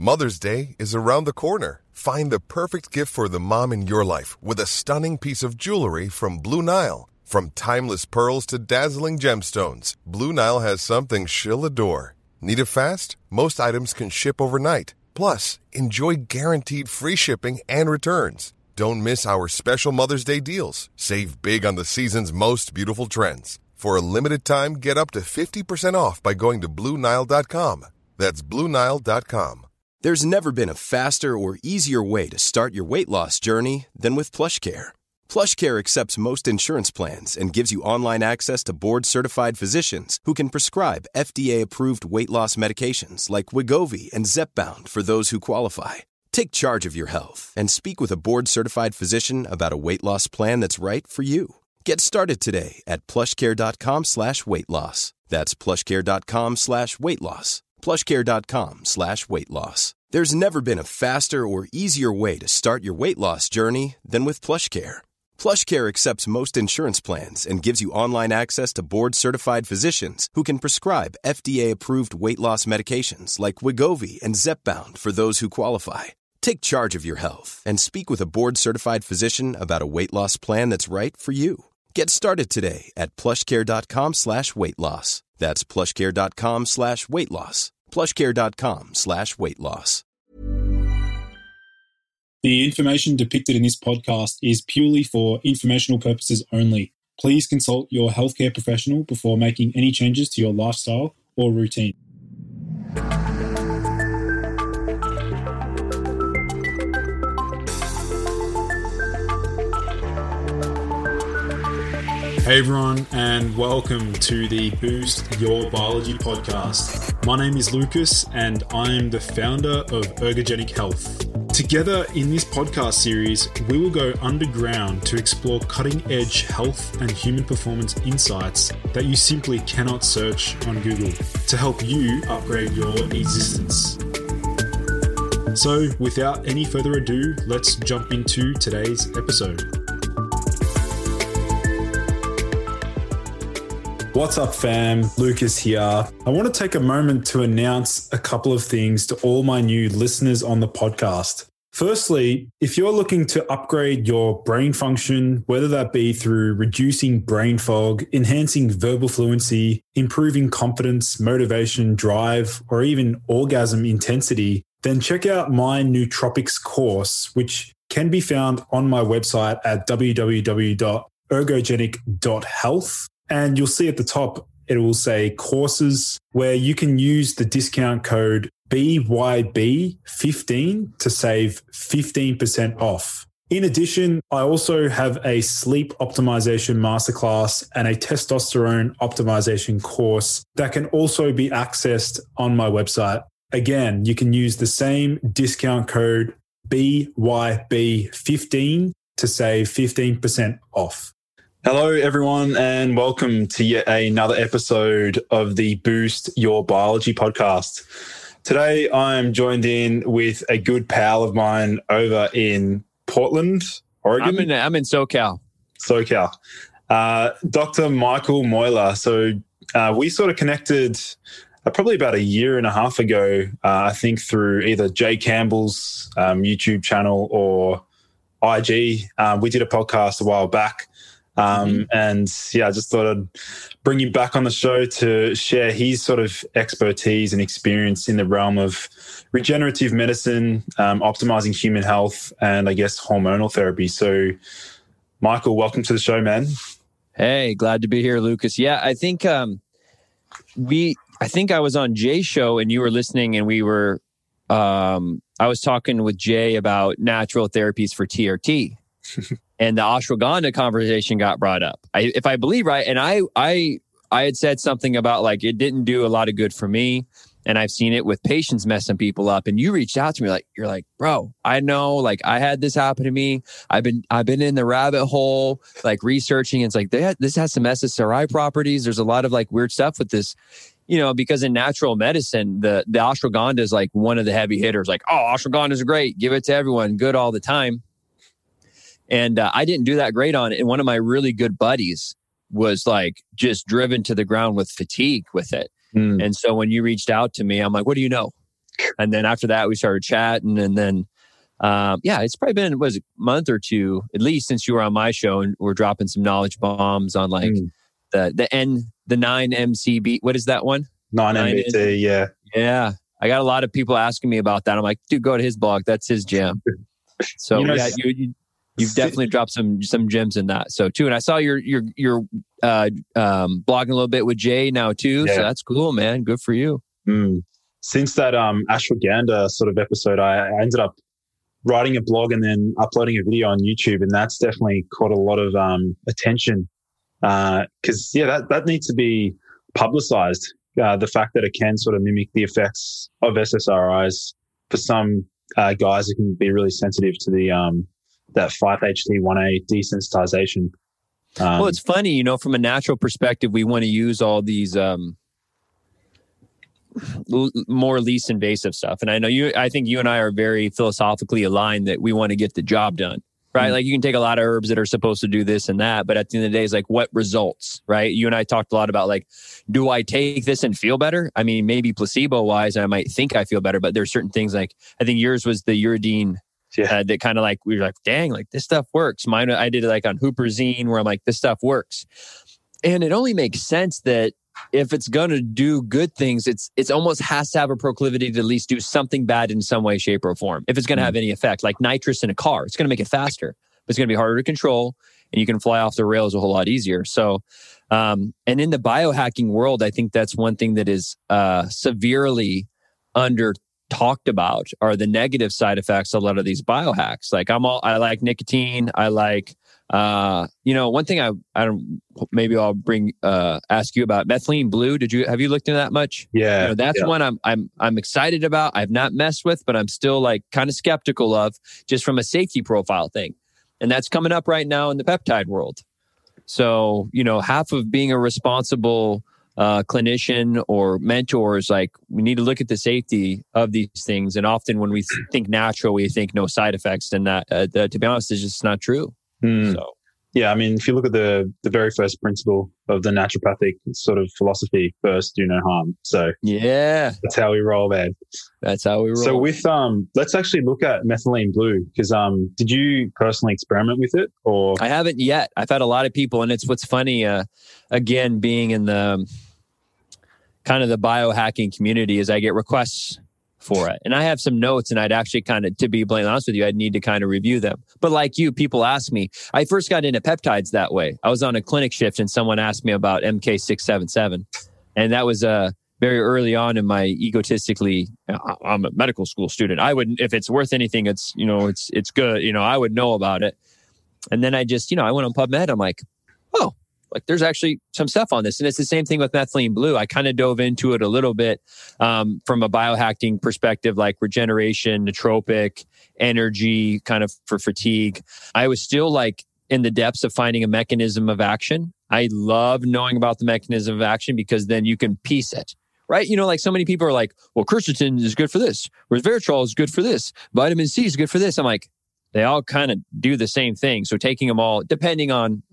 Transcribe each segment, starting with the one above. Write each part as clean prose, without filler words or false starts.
Mother's Day is around the corner. Find the perfect gift for the mom in your life with a stunning piece of jewelry from Blue Nile. From timeless pearls to dazzling gemstones, Blue Nile has something she'll adore. Need it fast? Most items can ship overnight. Plus, enjoy guaranteed free shipping and returns. Don't miss our special Mother's Day deals. Save big on the season's most beautiful trends. For a limited time, get up to 50% off by going to BlueNile.com. That's BlueNile.com. There's never been a faster or easier way to start your weight loss journey than with PlushCare. PlushCare accepts most insurance plans and gives you online access to board-certified physicians who can prescribe FDA-approved weight loss medications like Wegovy and Zepbound for those who qualify. Take charge of your health and speak with a board-certified physician about a weight loss plan that's right for you. Get started today at plushcare.com/weight loss. That's plushcare.com/weight loss. plushcare.com/weight loss. There's never been a faster or easier way to start your weight loss journey than with PlushCare. PlushCare accepts most insurance plans and gives you online access to board-certified physicians who can prescribe FDA-approved weight loss medications like Wegovy and Zepbound for those who qualify. Take charge of your health and speak with a board-certified physician about a weight loss plan that's right for you. Get started today at plushcare.com/weight loss. That's plushcare.com/weight loss. plushcare.com/weight loss. The information depicted in this podcast is purely for informational purposes only. Please consult your healthcare professional before making any changes to your lifestyle or routine. Hey everyone, and welcome to the Boost Your Biology podcast. My name is Lucas, and I'm the founder of Ergogenic Health. Together in this podcast series, we will go underground to explore cutting-edge health and human performance insights that you simply cannot search on Google to help you upgrade your existence. So, without any further ado, let's jump into today's episode. What's up, fam? Lucas here. I want to take a moment to announce a couple of things to all my new listeners on the podcast. Firstly, if you're looking to upgrade your brain function, whether that be through reducing brain fog, enhancing verbal fluency, improving confidence, motivation, drive, or even orgasm intensity, then check out my nootropics course, which can be found on my website at www.ergogenic.health. And you'll see at the top, it will say courses, where you can use the discount code BYB15 to save 15% off. In addition, I also have a sleep optimization masterclass and a testosterone optimization course that can also be accessed on my website. Again, you can use the same discount code BYB15 to save 15% off. Hello, everyone, and welcome to yet another episode of the Boost Your Biology podcast. Today, I'm joined in with a good pal of mine over in Portland, Oregon. I'm in SoCal. Dr. Michael Moyler. So we sort of connected probably about a year and a half ago, I think through either Jay Campbell's YouTube channel or IG. We did a podcast a while back. And yeah, I just thought I'd bring him back on the show to share his sort of expertise and experience in the realm of regenerative medicine, optimizing human health, and I guess hormonal therapy. So, Michael, welcome to the show, man. Hey, glad to be here, Lucas. Yeah, I think I was on Jay's show and you were listening, and we were I was talking with Jay about natural therapies for TRT. And the ashwagandha conversation got brought up. If I believe right, and I had said something about like it didn't do a lot of good for me, and I've seen it with patients messing people up. And you reached out to me like you're like, bro, I know, like I had this happen to me. I've been in the rabbit hole, like researching. And it's like this has some SSRI properties. There's a lot of like weird stuff with this, you know, because in natural medicine, the ashwagandha is like one of the heavy hitters. Like, oh, ashwagandha is great, give it to everyone, good all the time. And I didn't do that great on it. And one of my really good buddies was like just driven to the ground with fatigue with it. And so when you reached out to me, I'm like, what do you know? And then after that, we started chatting. And then, it's probably been, a month or two, at least, since you were on my show, and we're dropping some knowledge bombs on like the 9MCB. What is that one? 9MBT, yeah. Yeah. I got a lot of people asking me about that. I'm like, dude, go to his blog. That's his jam. So you've definitely dropped some gems in that. So too, and I saw you're blogging a little bit with Jay now too. Yeah. So that's cool, man. Good for you. Since that ashwagandha sort of episode, I ended up writing a blog and then uploading a video on YouTube, and that's definitely caught a lot of attention because that needs to be publicized. The fact that it can sort of mimic the effects of SSRIs for some guys, it can be really sensitive to the that 5-HT1A desensitization. Well, it's funny, from a natural perspective, we want to use all these more least invasive stuff. And I think you and I are very philosophically aligned that we want to get the job done, right? Like you can take a lot of herbs that are supposed to do this and that, but at the end of the day, it's like what results, right? You and I talked a lot about like, do I take this and feel better? I mean, maybe placebo wise, I might think I feel better, but there's certain things like, I think yours was the Uridine that kind of like, we were like, dang, like this stuff works. Mine, I did it like on Huperzine where I'm like, this stuff works. And it only makes sense that if it's going to do good things, it's almost has to have a proclivity to at least do something bad in some way, shape, or form. If it's going to have any effect, like nitrous in a car, it's going to make it faster, but it's going to be harder to control, and you can fly off the rails a whole lot easier. So, and in the biohacking world, I think that's one thing that is severely under talked about are the negative side effects of a lot of these biohacks. Like I like nicotine. I like, one thing I don't, maybe I'll ask you about methylene blue. Have you looked into that much? Yeah. That's one I'm excited about. I've not messed with, but I'm still like kind of skeptical of just from a safety profile thing. And that's coming up right now in the peptide world. So, half of being a responsible clinician or mentor is like, we need to look at the safety of these things. And often when we think natural, we think no side effects. And that, to be honest, is just not true. So, yeah, I mean, if you look at the very first principle of the naturopathic sort of philosophy, first, do no harm. So yeah, that's how we roll, man. That's how we roll. So with let's actually look at methylene blue because did you personally experiment with it or? I haven't yet. I've had a lot of people, and it's what's funny. Again, being in the kind of the biohacking community, is I get requests for it. And I have some notes, and I'd actually kind of, to be blatantly honest with you, I'd need to kind of review them. But like you, people ask me, I first got into peptides that way. I was on a clinic shift and someone asked me about MK677. And that was very early on in my egotistically, I'm a medical school student. I wouldn't, if it's worth anything, it's good. I would know about it. And then I just, I went on PubMed. I'm like, oh, like there's actually some stuff on this. And it's the same thing with methylene blue. I kind of dove into it a little bit from a biohacking perspective, like regeneration, nootropic, energy, kind of for fatigue. I was still like in the depths of finding a mechanism of action. I love knowing about the mechanism of action because then you can piece it, right? Like so many people are like, well, quercetin is good for this, resveratrol is good for this, vitamin C is good for this. I'm like, they all kind of do the same thing. So taking them all, depending on,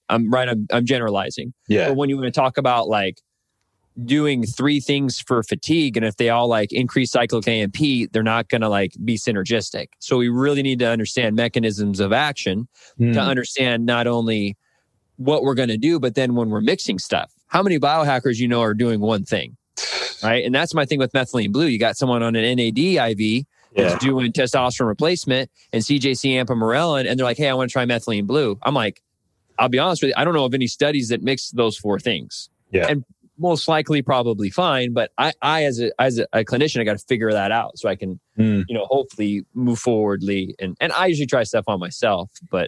I'm generalizing. Yeah. But when you want to talk about like doing 3 things for fatigue, and if they all like increase cyclic AMP, they're not going to like be synergistic. So we really need to understand mechanisms of action to understand not only what we're going to do, but then when we're mixing stuff, how many biohackers are doing one thing, right? And that's my thing with methylene blue. You got someone on an NAD IV that's doing testosterone replacement and CJC ampamorelin, and they're like, hey, I want to try methylene blue. I'm like, I'll be honest with you, I don't know of any studies that mix those 4 things. Yeah. And most likely probably fine, but I as a clinician, I got to figure that out so I can, hopefully move forwardly. And I usually try stuff on myself, but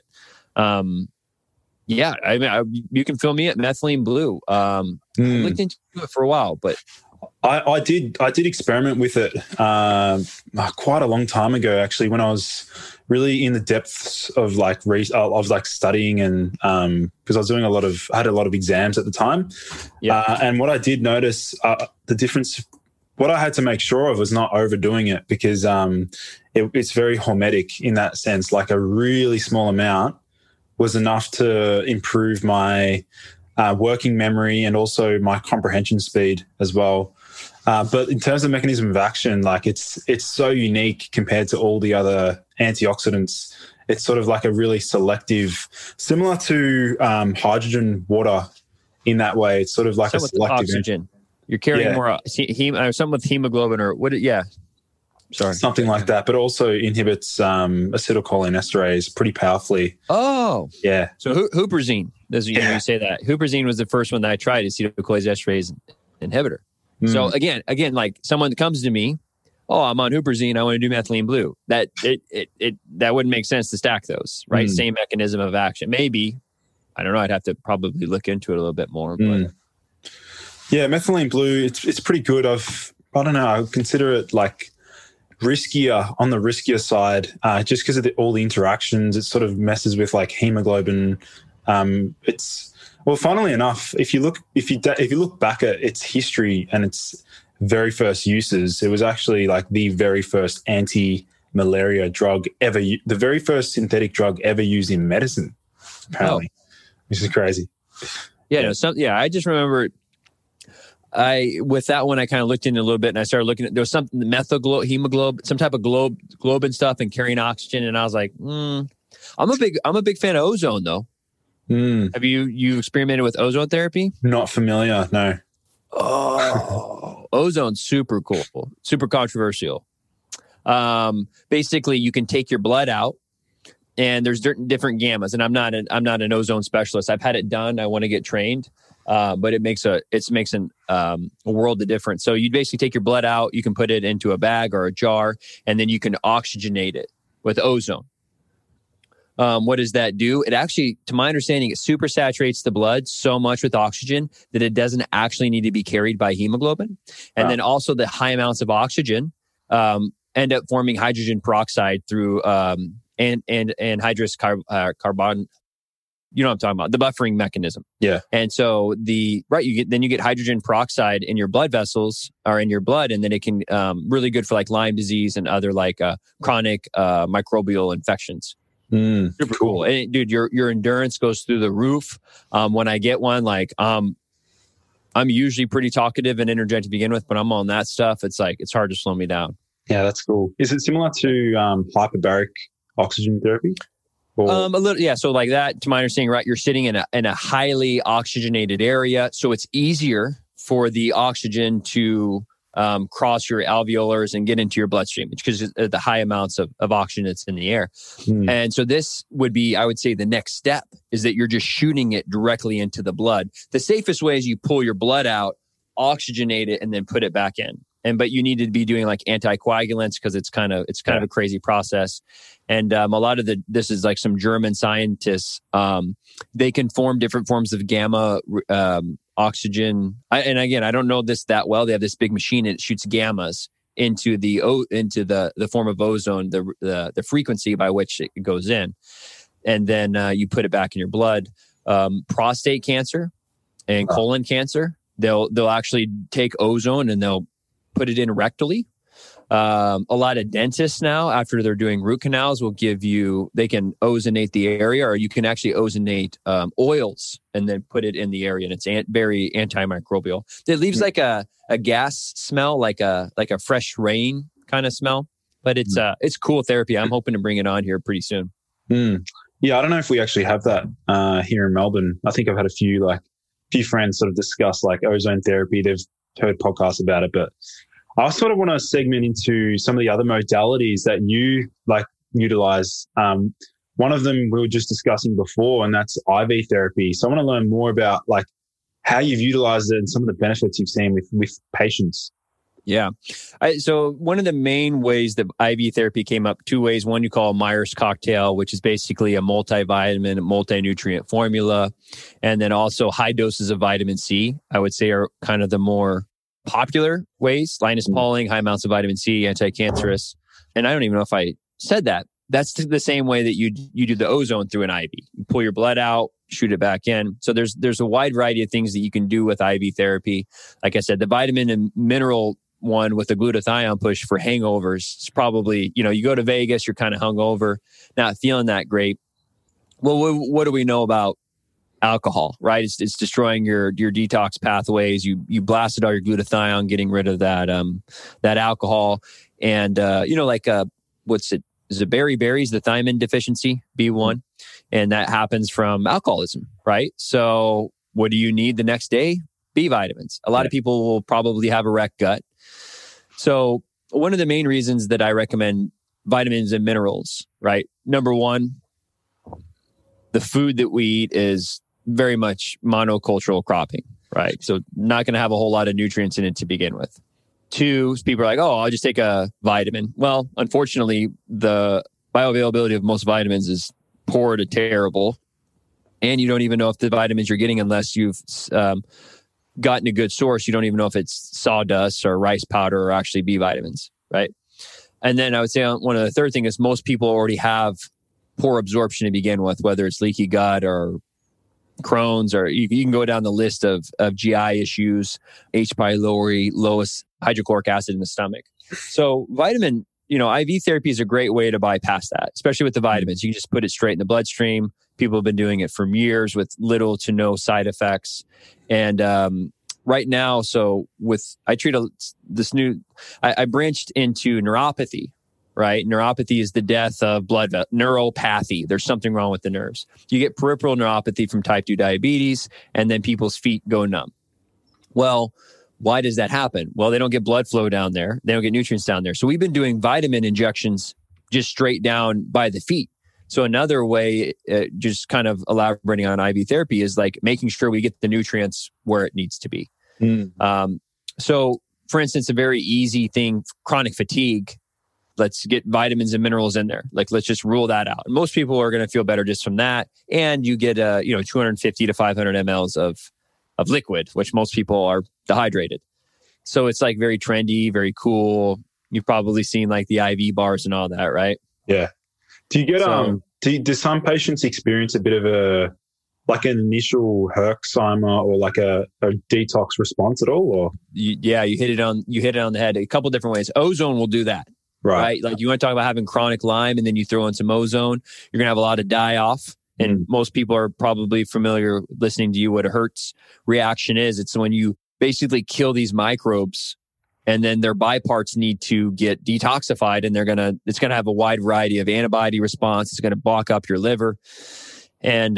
yeah, I mean, you can fill me at methylene blue. I looked into it for a while, but I did experiment with it quite a long time ago, actually, when I was really in the depths of like I was like studying and because I had a lot of exams at the time. Yeah. And what I did notice, the difference, what I had to make sure of was not overdoing it because it's very hormetic in that sense. Like a really small amount was enough to improve my working memory and also my comprehension speed as well. But in terms of mechanism of action, like it's so unique compared to all the other antioxidants. It's sort of like a really selective, similar to hydrogen water in that way. It's sort of like something a selective oxygen. You're carrying more something with hemoglobin or what? Yeah. Sorry. Something like that, but also inhibits acetylcholinesterase pretty powerfully. Oh. Yeah. So huperzine, you say that. Huperzine was the first one that I tried, acetylcholinesterase inhibitor. So again, like someone that comes to me, oh, I'm on huperzine, I want to do methylene blue. That wouldn't make sense to stack those, right? Same mechanism of action. Maybe, I don't know, I'd have to probably look into it a little bit more. But. Yeah, methylene blue, it's pretty good. I don't know, I would consider it like on the riskier side, just because of all the interactions. It sort of messes with like hemoglobin. Funnily enough, if you look back at its history and its very first uses, it was actually like the very first anti-malaria drug ever, the very first synthetic drug ever used in medicine, apparently, which is crazy. Yeah, I just remember. With that one, I kind of looked into a little bit, and I started looking at there was something hemoglobin, some type of globin stuff, and carrying oxygen, and I was like, I'm a big fan of ozone though. Have you experimented with ozone therapy? Not familiar, no. Oh, ozone's super cool, super controversial. Basically, you can take your blood out, and there's different gammas. And I'm not an ozone specialist. I've had it done. I want to get trained. But it makes a world of difference. So you basically take your blood out, you can put it into a bag or a jar, and then you can oxygenate it with ozone. What does that do? It actually, to my understanding, it super saturates the blood so much with oxygen that it doesn't actually need to be carried by hemoglobin. And then also the high amounts of oxygen end up forming hydrogen peroxide through anhydrous carbon. You know what I'm talking about, the buffering mechanism. Yeah. And so you get hydrogen peroxide in your blood vessels or in your blood, and then it can really good for like Lyme disease and other like chronic microbial infections. Super cool. And dude, your endurance goes through the roof. When I get one, like I'm usually pretty talkative and energetic to begin with, but I'm on that stuff. It's like it's hard to slow me down. Yeah, that's cool. Is it similar to hyperbaric oxygen therapy? A little, yeah. So like that, to my understanding, right? You're sitting in a highly oxygenated area, so it's easier for the oxygen to cross your alveolars and get into your bloodstream because of the high amounts of oxygen that's in the air. And so this would be, I would say, the next step is that you're just shooting it directly into the blood. The safest way is you pull your blood out, oxygenate it, and then put it back in. But you need to be doing like anticoagulants because it's kind of a crazy process. And a lot of this is like some German scientists. They can form different forms of gamma oxygen. And again, I don't know this that well. They have this big machine and it shoots gammas into the form of ozone, the frequency by which it goes in, and then you put it back in your blood. Prostate cancer and colon cancer, they'll actually take ozone and they'll put it in rectally. A lot of dentists now, after they're doing root canals, they can ozonate the area, or you can actually ozonate oils and then put it in the area, and it's very antimicrobial. It leaves like a gas smell, like a fresh rain kind of smell, but it's cool therapy. I'm hoping to bring it on here pretty soon. Yeah, I don't know if we actually have that here in Melbourne. I think I've had a few friends sort of discuss like ozone therapy. They've heard podcasts about it, but I sort of want to segment into some of the other modalities that you like utilize. One of them we were just discussing before, and that's IV therapy. So I want to learn more about like how you've utilized it and some of the benefits you've seen with patients. Yeah. So one of the main ways that IV therapy came up, two ways. One you call Myers cocktail, which is basically a multivitamin, multi-nutrient formula. And then also high doses of vitamin C, I would say are kind of the more popular ways. Linus Pauling, high amounts of vitamin C, anti-cancerous. And I don't even know if I said that. That's the same way that you do the ozone through an IV. You pull your blood out, shoot it back in. So there's a wide variety of things that you can do with IV therapy. Like I said, the vitamin and mineral one with the glutathione push for hangovers. It's probably, you go to Vegas, you're kind of hungover, not feeling that great. Well, what do we know about alcohol, right? It's destroying your detox pathways. You blasted all your glutathione, getting rid of that alcohol. And what's it? Is it berries, the thiamine deficiency, B1, and that happens from alcoholism, right? So what do you need the next day? B vitamins. A lot of people will probably have a wrecked gut. So one of the main reasons that I recommend vitamins and minerals, right? Number one, the food that we eat is very much monocultural cropping, right? So not going to have a whole lot of nutrients in it to begin with. Two, people are like, oh, I'll just take a vitamin. Well, unfortunately, the bioavailability of most vitamins is poor to terrible. And you don't even know if the vitamins you're getting, unless you've gotten a good source, you don't even know if it's sawdust or rice powder or actually B vitamins, right? And then I would say one of the third thing is most people already have poor absorption to begin with, whether it's leaky gut or Crohn's, or you can go down the list of GI issues, H. pylori, lowest hydrochloric acid in the stomach. So vitamin, IV therapy is a great way to bypass that, especially with the vitamins. You can just put it straight in the bloodstream. People have been doing it for years with little to no side effects. And right now, I branched into neuropathy. Right? Neuropathy is the death of blood neuropathy. There's something wrong with the nerves. You get peripheral neuropathy from type 2 diabetes, and then people's feet go numb. Well, why does that happen? Well, they don't get blood flow down there. They don't get nutrients down there. So we've been doing vitamin injections just straight down by the feet. So another way, just kind of elaborating on IV therapy, is like making sure we get the nutrients where it needs to be. So for instance, a very easy thing, chronic fatigue, let's get vitamins and minerals in there. Like, let's just rule that out. Most people are going to feel better just from that. And you get, 250 to 500 mLs of liquid, which most people are dehydrated. So it's like very trendy, very cool. You've probably seen like the IV bars and all that, right? Yeah. Do you get, do some patients experience a bit of an initial Herxheimer or like a detox response at all? Or you hit it on the head a couple different ways. Ozone will do that. Right. Like you want to talk about having chronic Lyme and then you throw in some ozone, you're going to have a lot of die off. And most people are probably familiar listening to you what a Hertz reaction is. It's when you basically kill these microbes and then their byparts need to get detoxified, and it's going to have a wide variety of antibody response. It's going to block up your liver. And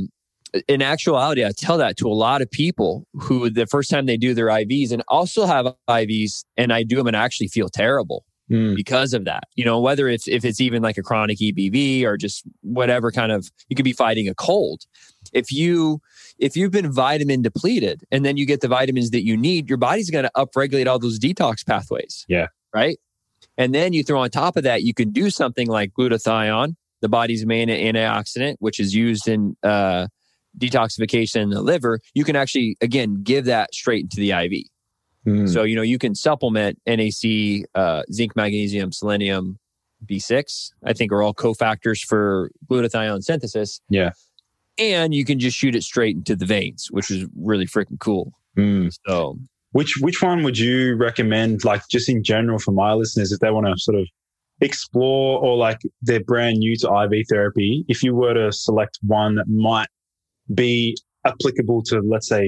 in actuality, I tell that to a lot of people who the first time they do their IVs and also have IVs, and I do them and actually feel terrible. Because of that, whether if it's even like a chronic EBV or just whatever kind of, you could be fighting a cold. If you've been vitamin depleted and then you get the vitamins that you need, your body's going to upregulate all those detox pathways. Yeah. Right. And then you throw on top of that, you can do something like glutathione, the body's main antioxidant, which is used in detoxification in the liver. You can actually, again, give that straight into the IV. So, you can supplement NAC, zinc, magnesium, selenium, B6, I think are all cofactors for glutathione synthesis. Yeah. And you can just shoot it straight into the veins, which is really freaking cool. So which one would you recommend, like just in general for my listeners, if they want to sort of explore or like they're brand new to IV therapy, if you were to select one that might be applicable to, let's say,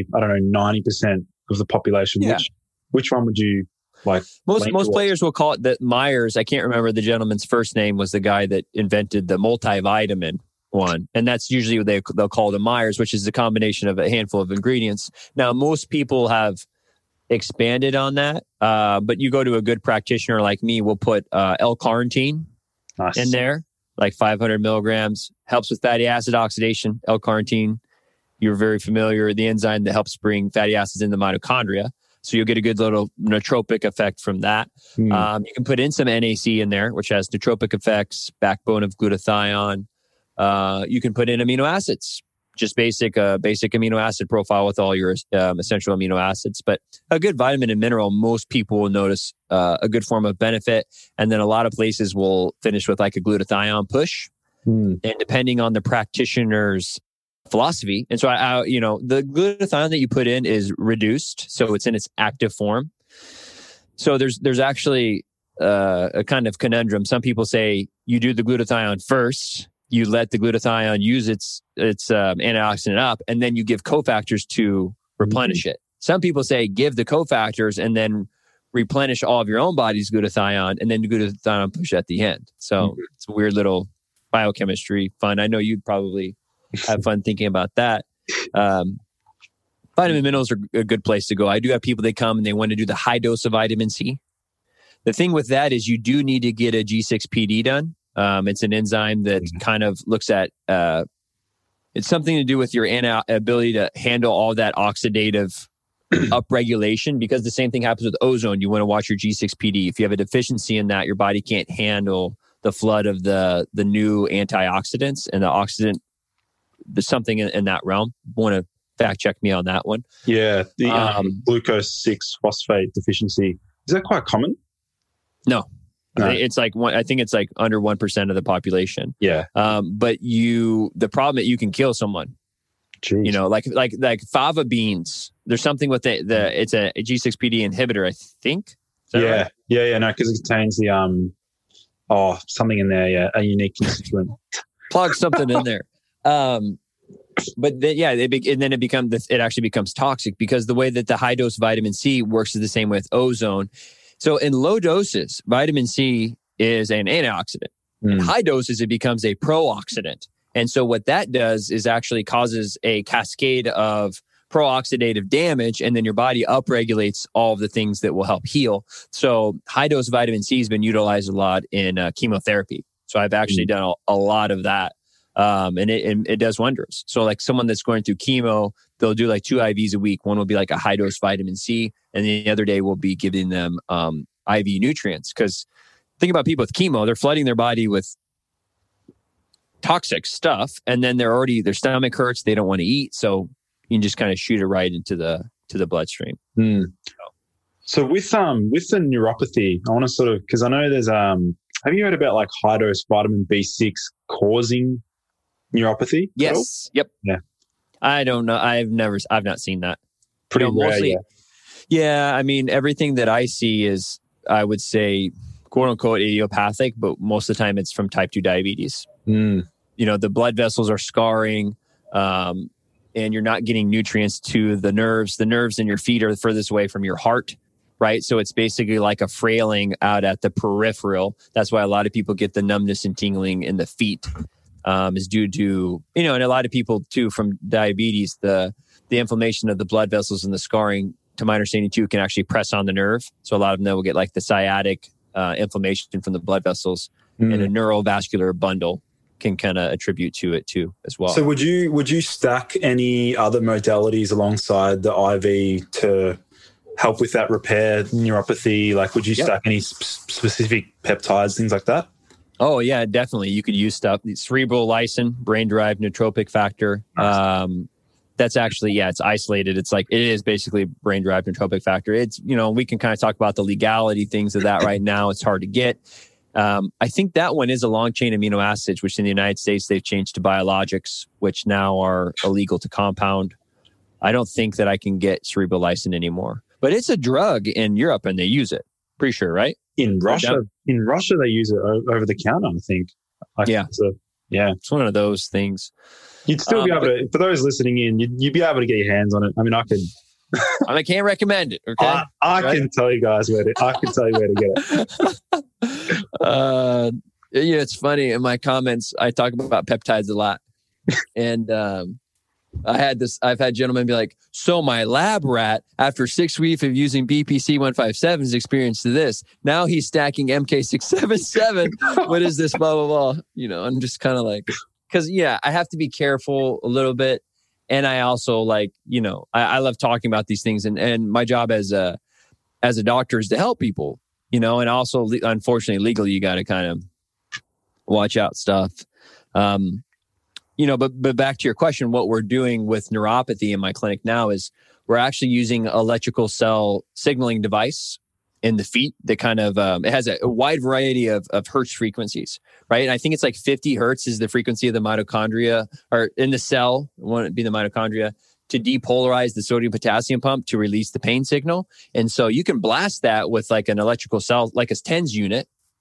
90% of the population, which one would you like? Most players will call it the Myers. I can't remember the gentleman's first name, was the guy that invented the multivitamin one. And that's usually what they'll call the Myers, which is a combination of a handful of ingredients. Now, most people have expanded on that. But you go to a good practitioner like me, we'll put L-carnitine in there, like 500 milligrams, helps with fatty acid oxidation. L-carnitine, you're very familiar, the enzyme that helps bring fatty acids in the mitochondria. So you'll get a good little nootropic effect from that. You can put in some NAC in there, which has nootropic effects, backbone of glutathione. You can put in amino acids, just basic amino acid profile with all your essential amino acids. But a good vitamin and mineral, most people will notice a good form of benefit. And then a lot of places will finish with like a glutathione push. And depending on the practitioner's philosophy. And so the glutathione that you put in is reduced. So it's in its active form. So there's actually a kind of conundrum. Some people say you do the glutathione first you let the glutathione use its antioxidant up, and then you give cofactors to replenish it. Some people say give the cofactors and then replenish all of your own body's glutathione, and then the glutathione push at the end. So it's a weird little biochemistry fun. I know you'd probably have fun thinking about that. Vitamin minerals are a good place to go. I do have people that come and they want to do the high dose of vitamin C. The thing with that is you do need to get a G6PD done. It's an enzyme that kind of looks at, it's something to do with your ability to handle all that oxidative upregulation, because the same thing happens with ozone. You want to watch your G6PD. If you have a deficiency in that, your body can't handle the flood of the new antioxidants and the oxidant. There's something in that realm. Want to fact check me on that one? Yeah, the glucose 6 phosphate deficiency. Is that quite common? No. It's like I think it's like under 1% of the population. Yeah. But the problem that you can kill someone. Jeez. You know, like fava beans. There's something with it's a G6PD inhibitor, I think. Yeah. Right? Yeah. No, because it contains the something in there. Yeah, a unique constituent. Plug something in there. But then, it actually becomes toxic, because the way that the high dose vitamin C works is the same with ozone. So in low doses, vitamin C is an antioxidant. In high doses, it becomes a pro-oxidant. And so what that does is actually causes a cascade of pro-oxidative damage, and then your body upregulates all of the things that will help heal. So high dose vitamin C has been utilized a lot in chemotherapy. So I've actually done a lot of that. And it does wonders. So like someone that's going through chemo, they'll do like 2 IVs a week. One will be like a high dose vitamin C, and the other day we'll be giving them IV nutrients. Because think about people with chemo, they're flooding their body with toxic stuff, and then their stomach hurts, they don't want to eat, so you can just kind of shoot it right into the bloodstream. So with the neuropathy, I want to sort of, because I know there's have you heard about like high dose vitamin B6 causing neuropathy? Yes. Yep. Yeah. I don't know. I've not seen that. Pretty rare, mostly. Yeah. I mean, everything that I see is, I would say, quote unquote idiopathic, but most of the time it's from type 2 diabetes. You know, the blood vessels are scarring, and you're not getting nutrients to the nerves. The nerves in your feet are the furthest away from your heart, right? So it's basically like a frailing out at the peripheral. That's why a lot of people get the numbness and tingling in the feet. Is due to, and a lot of people too from diabetes, the inflammation of the blood vessels and the scarring, to my understanding too, can actually press on the nerve. So a lot of them will get like the sciatic inflammation from the blood vessels, and a neurovascular bundle can kind of attribute to it too as well. So would you stack any other modalities alongside the IV to help with that repair neuropathy? Like would you stack any specific peptides, things like that? Oh, yeah, definitely. You could use stuff. Cerebral lysin, brain-derived nootropic factor. That's actually, it's isolated. It's like, it is basically brain-derived nootropic factor. It's, we can kind of talk about the legality things of that right now. It's hard to get. I think that one is a long-chain amino acids, which in the United States, they've changed to biologics, which now are illegal to compound. I don't think that I can get cerebral lysin anymore. But it's a drug in Europe, and they use it. Pretty sure, right? In Russia, they use it over the counter, I think. It's one of those things. You'd still be able to, for those listening in, you'd be able to get your hands on it. I mean, I can't recommend it. Okay, I can tell you guys where to get it. It's funny. In my comments, I talk about peptides a lot, and I've had gentlemen be like, so my lab rat, after 6 weeks of using BPC 157, is experienced to this. Now he's stacking MK677. What is this? Blah, blah, blah. I'm just kind of like, because, I have to be careful a little bit. And I also like, I love talking about these things. And my job as a doctor is to help people, and also, unfortunately, legally, you got to kind of watch out stuff. But back to your question, what we're doing with neuropathy in my clinic now is we're actually using electrical cell signaling device in the feet that kind of, it has a wide variety of hertz frequencies, right? And I think it's like 50 hertz is the frequency of the mitochondria, or in the cell, it won't be the mitochondria, to depolarize the sodium potassium pump to release the pain signal. And so you can blast that with like an electrical cell, like a TENS unit,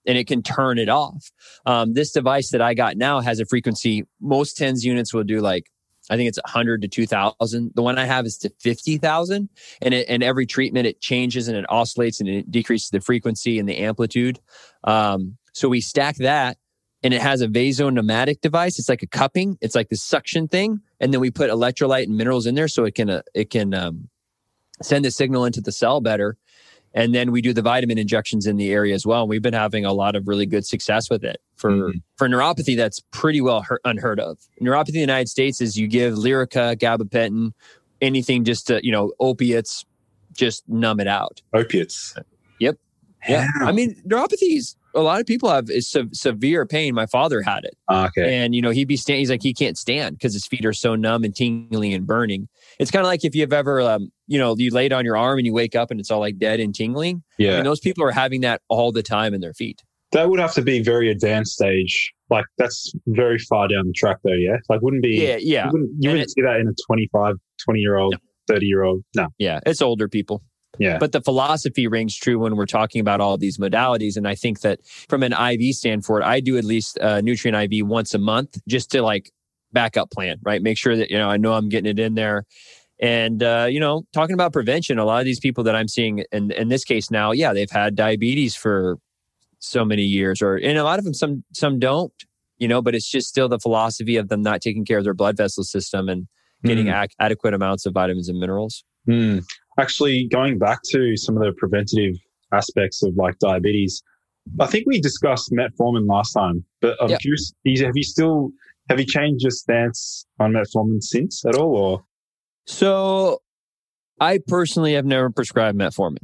and it can turn it off. This device that I got now has a frequency. Most TENS units will do like, I think it's 100 to 2,000. The one I have is to 50,000. And every treatment, it changes and it oscillates and it decreases the frequency and the amplitude. So we stack that, and it has a vasopneumatic device. It's like a cupping. It's like this suction thing. And then we put electrolyte and minerals in there so it can send the signal into the cell better. And then we do the vitamin injections in the area as well. And we've been having a lot of really good success with it. For neuropathy, that's pretty well unheard of. Neuropathy in the United States is you give Lyrica, gabapentin, anything just to, opiates, just numb it out. Opiates? Yep. Yeah. I mean, neuropathies, a lot of people have is severe pain. My father had it. Okay. And, he's like, he can't stand because his feet are so numb and tingling and burning. It's kind of like if you've ever, you laid on your arm and you wake up and it's all like dead and tingling. Yeah. I mean, those people are having that all the time in their feet. That would have to be very advanced stage. Like that's very far down the track though, yeah? Like wouldn't be... Yeah. You wouldn't see that in a 20-year-old, 30-year-old. No. Yeah, it's older people. Yeah. But the philosophy rings true when we're talking about all these modalities. And I think that from an IV standpoint, I do at least a nutrient IV once a month just to like backup plan, right? Make sure that, I know I'm getting it in there. And, talking about prevention, a lot of these people that I'm seeing in this case now, they've had diabetes for so many years, and a lot of them, some don't, but it's just still the philosophy of them not taking care of their blood vessel system and getting adequate amounts of vitamins and minerals. Actually, going back to some of the preventative aspects of like diabetes, I think we discussed metformin last time, but I'm curious, have you changed your stance on metformin since at all? Or? So I personally have never prescribed metformin.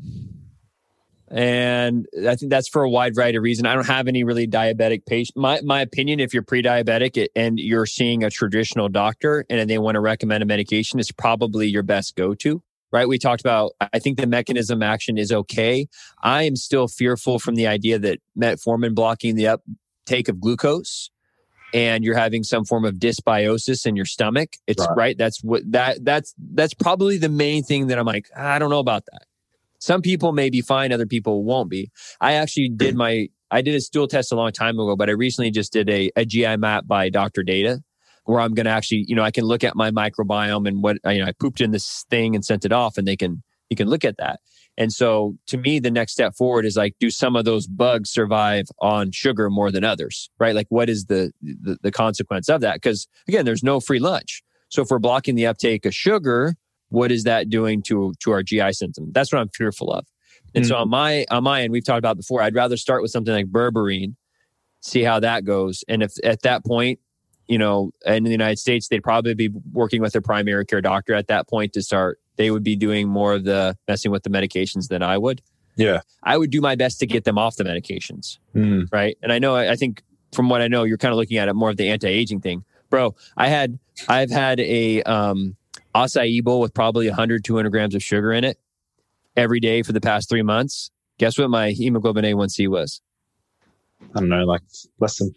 And I think that's for a wide variety of reasons. I don't have any really diabetic patients. My opinion, if you're pre-diabetic and you're seeing a traditional doctor and they want to recommend a medication, it's probably your best go-to, right? We talked about, I think the mechanism action is okay. I am still fearful from the idea that metformin blocking the uptake of glucose and you're having some form of dysbiosis in your stomach. It's right. That's probably the main thing that I'm like, I don't know about that. Some people may be fine, other people won't be. I actually did a stool test a long time ago, but I recently just did a GI map by Dr. Data, where I'm going to actually, I can look at my microbiome and what, I pooped in this thing and sent it off, and you can look at that. And so to me, the next step forward is like, do some of those bugs survive on sugar more than others, right? Like what is the consequence of that? Because again, there's no free lunch. So if we're blocking the uptake of sugar, what is that doing to our GI system? That's what I'm fearful of. And so on my end, we've talked about before, I'd rather start with something like berberine, see how that goes. And if at that point, in the United States, they'd probably be working with their primary care doctor at that point to start. They would be doing more of the messing with the medications than I would. Yeah. I would do my best to get them off the medications. Right. And I think from what I know, you're kind of looking at it more of the anti-aging thing. Bro, I've had a acai bowl with probably 100, 200 grams of sugar in it every day for the past 3 months. Guess what my hemoglobin A1C was? I don't know, like less than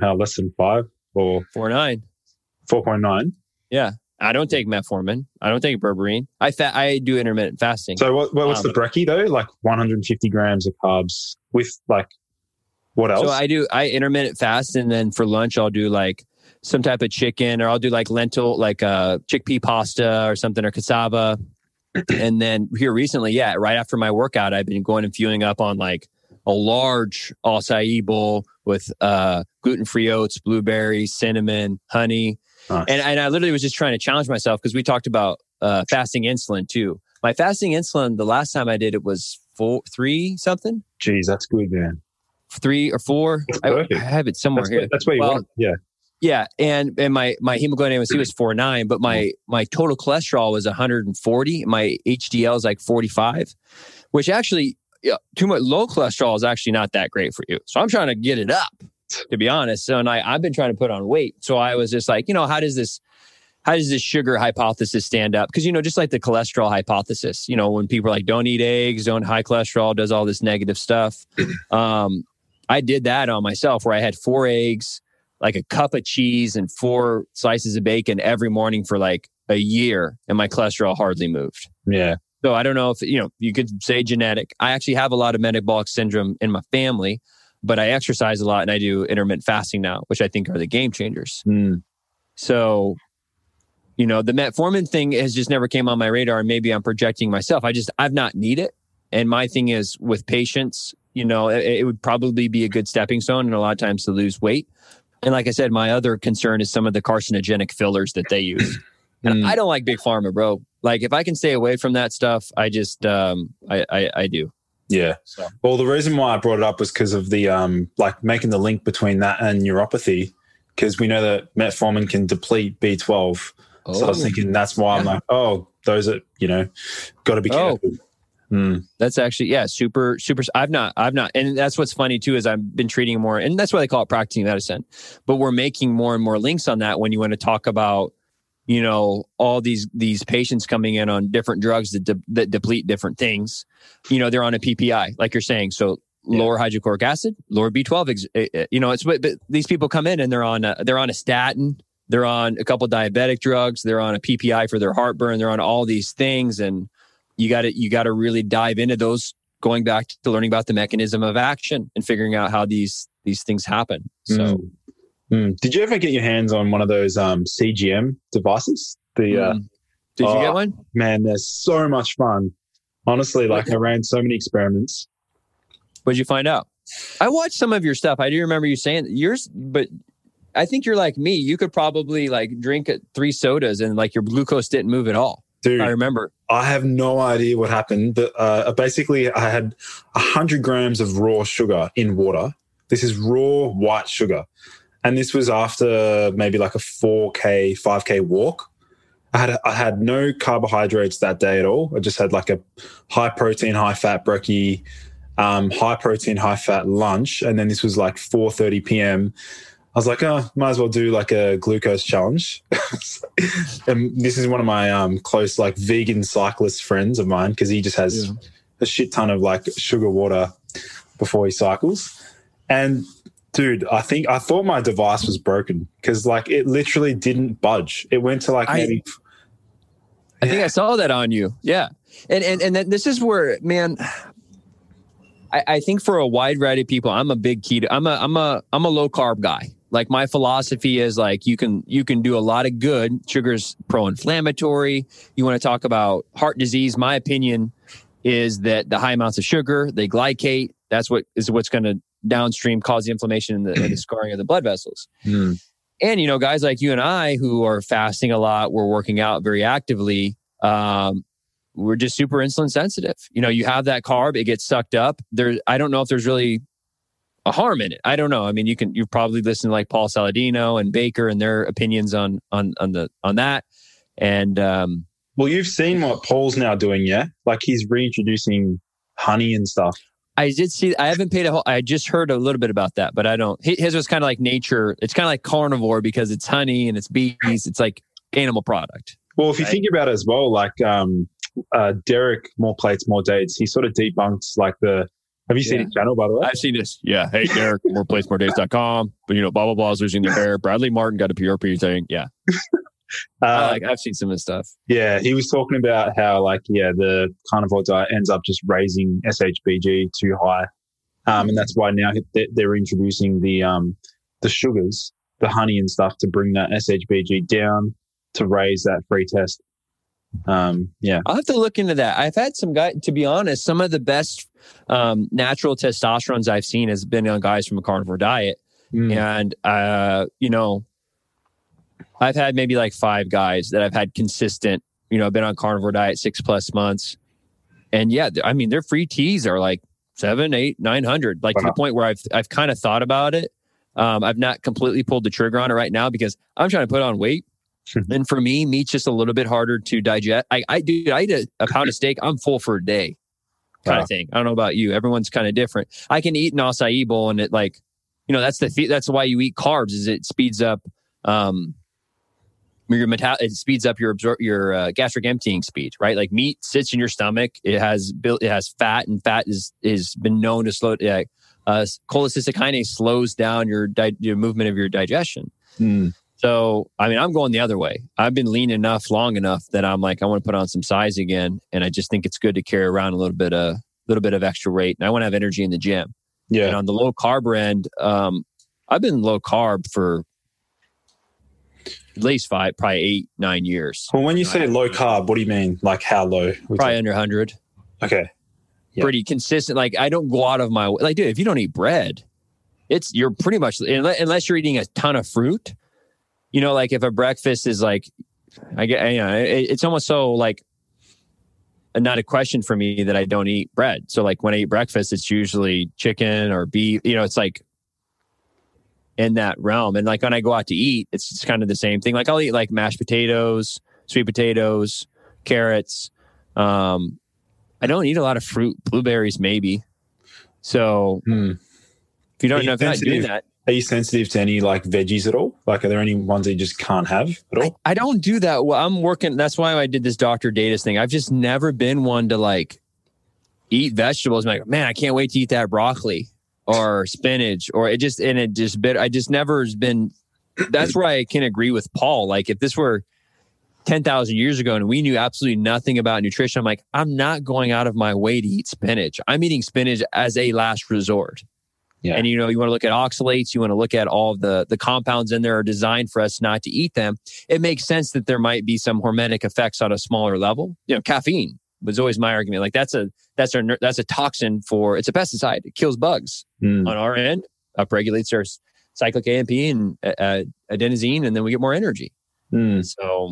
5 or 4.9. 4.9. Yeah. I don't take metformin. I don't take berberine. I do intermittent fasting. So what's the brekkie though? Like 150 grams of carbs with like what else? So I intermittent fast, and then for lunch I'll do like some type of chicken, or I'll do like lentil, like chickpea pasta or something, or cassava. And then here recently, right after my workout, I've been going and fueling up on like a large acai bowl with gluten-free oats, blueberries, cinnamon, honey. Nice. And I literally was just trying to challenge myself, because we talked about fasting insulin too. My fasting insulin, the last time I did it was 3 something. Jeez, that's good, man. 3 or 4. I have it somewhere here. That's what you want. Yeah. Yeah, and my hemoglobin A1C was 4.9, but my total cholesterol was 140. My HDL is like 45, which actually, too much low cholesterol is actually not that great for you. So I'm trying to get it up, to be honest. So I've been trying to put on weight. So I was just like, how does this sugar hypothesis stand up? Because just like the cholesterol hypothesis, when people are like, don't eat eggs, don't high cholesterol, does all this negative stuff. I did that on myself, where I had 4 eggs, like a cup of cheese, and 4 slices of bacon every morning for like a year, and my cholesterol hardly moved. Yeah. So I don't know if, you could say genetic. I actually have a lot of metabolic syndrome in my family. but I exercise a lot and I do intermittent fasting now, which I think are the game changers. So, the metformin thing has just never came on my radar, and maybe I'm projecting myself. I've not need it. And my thing is with patients, it would probably be a good stepping stone and a lot of times to lose weight. And like I said, my other concern is some of the carcinogenic fillers that they use. And I don't like big pharma, bro. Like if I can stay away from that stuff, I just, I do. Yeah. So. Well, the reason why I brought it up was because of the, making the link between that and neuropathy, because we know that metformin can deplete B12. Oh. So I was thinking that's why I'm like, those are, got to be careful. That's actually, super. I've not. And that's what's funny too, is I've been treating more, and that's why they call it practicing medicine, but we're making more and more links on that when you want to talk about, all these patients coming in on different drugs that deplete different things. They're on a PPI, like you're saying. So lower hydrochloric acid, lower B12, but these people come in and they're on a statin, they're on a couple diabetic drugs, they're on a PPI for their heartburn, they're on all these things, and you got to really dive into those, going back to learning about the mechanism of action and figuring out how these things happen. So, did you ever get your hands on one of those CGM devices? Did you get one? Man, they're so much fun. Honestly, I ran so many experiments. What did you find out? I watched some of your stuff. I do remember you saying yours, but I think you're like me. You could probably drink 3 sodas and your glucose didn't move at all. Dude, I remember. I have no idea what happened. But basically, I had 100 grams of raw sugar in water. This is raw white sugar. And this was after maybe a 4K, 5K walk. I had no carbohydrates that day at all. I just had a high protein, high fat brekkie, high protein, high fat lunch. And then this was 4:30 p.m. I was like, might as well do a glucose challenge. And this is one of my close vegan cyclist friends of mine, because he just has a shit ton of sugar water before he cycles. And dude, I thought my device was broken, because it literally didn't budge. It went to maybe. I think I saw that on you. Yeah, and this is where, man. I think for a wide variety of people, I'm a big keto. I'm a low carb guy. My philosophy is you can do a lot of good. Sugar's pro-inflammatory. You want to talk about heart disease? My opinion is that the high amounts of sugar, they glycate. That's what's going to downstream cause the inflammation and the scarring of the blood vessels. And guys like you and I who are fasting a lot, we're working out very actively. We're just super insulin sensitive. You have that carb, it gets sucked up. I don't know if there's really a harm in it. I don't know. I mean, you've probably listened to Paul Saladino and Baker and their opinions on that. And well, you've seen what Paul's now doing, yeah? He's reintroducing honey and stuff. I did see. I haven't paid I just heard a little bit about that, but I don't. His was kind of like nature. It's kind of like carnivore because it's honey and it's bees. It's like animal product. Well, if you think about it as well, Derek, More Plates, More Dates, he sort of debunks have you seen his channel, by the way? I've seen this. Yeah. Hey, Derek, moreplates.moredates.com. But, blah, blah, blah is losing their hair. Bradley Martin got a PRP thing. Yeah. I've seen some of this stuff. Yeah. He was talking about how, the carnivore diet ends up just raising SHBG too high. And that's why now they're introducing the sugars, the honey and stuff, to bring that SHBG down to raise that free test. I'll have to look into that. I've had some guys, to be honest, some of the best natural testosterones I've seen has been on guys from a carnivore diet. And, I've had maybe 5 guys that I've had consistent, been on carnivore diet 6+ months. And their free Ts are 700, 800, 900, to the point where I've kind of thought about it. I've not completely pulled the trigger on it right now because I'm trying to put on weight. And for me, meat's just a little bit harder to digest. I eat a pound of steak, I'm full for a day kind of thing. I don't know about you. Everyone's kind of different. I can eat an acai bowl and it that's why you eat carbs, is it speeds up it speeds up your gastric emptying speed, right? Meat sits in your stomach. It has fat, and fat is been known to slow. Cholecystine kinase slows down your movement of your digestion. So, I'm going the other way. I've been lean enough, long enough that I'm I want to put on some size again. And I just think it's good to carry around a little bit of extra weight. And I want to have energy in the gym. Yeah. And on the low carb end, I've been low carb for at least probably 8-9 years. Well, when you say low carb, what do you mean? Like how low? Probably under 100. Okay. Yeah. Pretty consistent. Like I don't go out of my way. Like, dude, if you don't eat bread, you're pretty much, unless you're eating a ton of fruit, you know, like if a breakfast is like, it's almost so like not a question for me that I don't eat bread. So like when I eat breakfast, it's usually chicken or beef, you know, it's like in that realm. And like when I go out to eat, it's kind of the same thing. Like I'll eat like mashed potatoes, sweet potatoes, carrots. I don't eat a lot of fruit, blueberries maybe. So if you don't know if you're not doing that. Are you sensitive to any like veggies at all? Like are there any ones that you just can't have at all? I don't do that. Well, I'm working. That's why I did this Dr. Datus thing. I've just never been one to like eat vegetables. I'm like, man, I can't wait to eat that broccoli or spinach or I just never has been. That's where I can agree with Paul. Like if this were 10,000 years ago and we knew absolutely nothing about nutrition, I'm like, I'm not going out of my way to eat spinach. I'm eating spinach as a last resort. Yeah. And, you know, you want to look at oxalates, you want to look at all of the compounds in there are designed for us not to eat them. It makes sense that there might be some hormetic effects on a smaller level. You know, caffeine was always my argument. Like that's a toxin it's a pesticide. It kills bugs on our end, upregulates our cyclic AMP and adenosine, and then we get more energy. So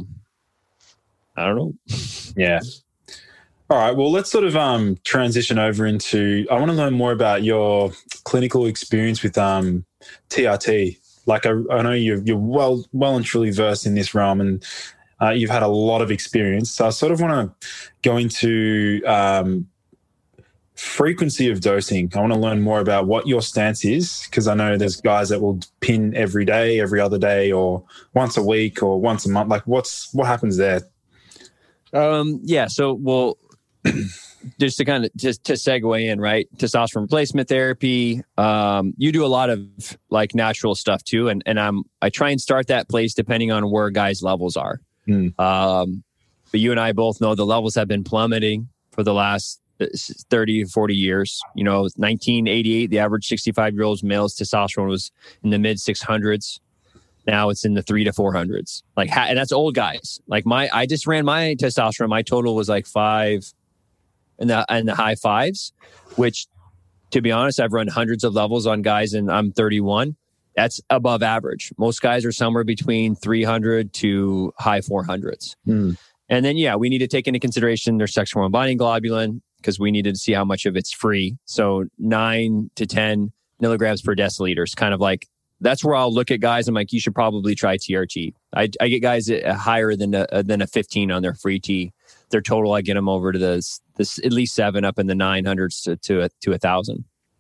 I don't know. Yeah. All right. Well, let's sort of transition over into. I want to learn more about your clinical experience with TRT. Like I know you're well and truly versed in this realm, and you've had a lot of experience. So I sort of want to go into frequency of dosing. I want to learn more about what your stance is, because I know there's guys that will pin every day, every other day, or once a week, or once a month. Like what happens there? Yeah. So we'll. Just to kind of to segue in, right? Testosterone replacement therapy. You do a lot of like natural stuff too, and I try and start that place depending on where guys' levels are. But you and I both know the levels have been plummeting for the last 30 to 40 years. You know, 1988, the average 65-year-old male's testosterone was in the mid 600s. Now it's in the 300s to 400s. Like, and that's old guys. Like I just ran my testosterone. My total was like 5. In the high 5s, which, to be honest, I've run hundreds of levels on guys, and I'm 31. That's above average. Most guys are somewhere between 300 to high 400s. And then, yeah, we need to take into consideration their sex hormone binding globulin, because we needed to see how much of it's free. So 9 to 10 milligrams per deciliter is kind of like, that's where I'll look at guys. I'm like, you should probably try TRT. I get guys higher than a 15 on their free T. Their total, I get them over to this at least 7 up in the 900s to 1,000.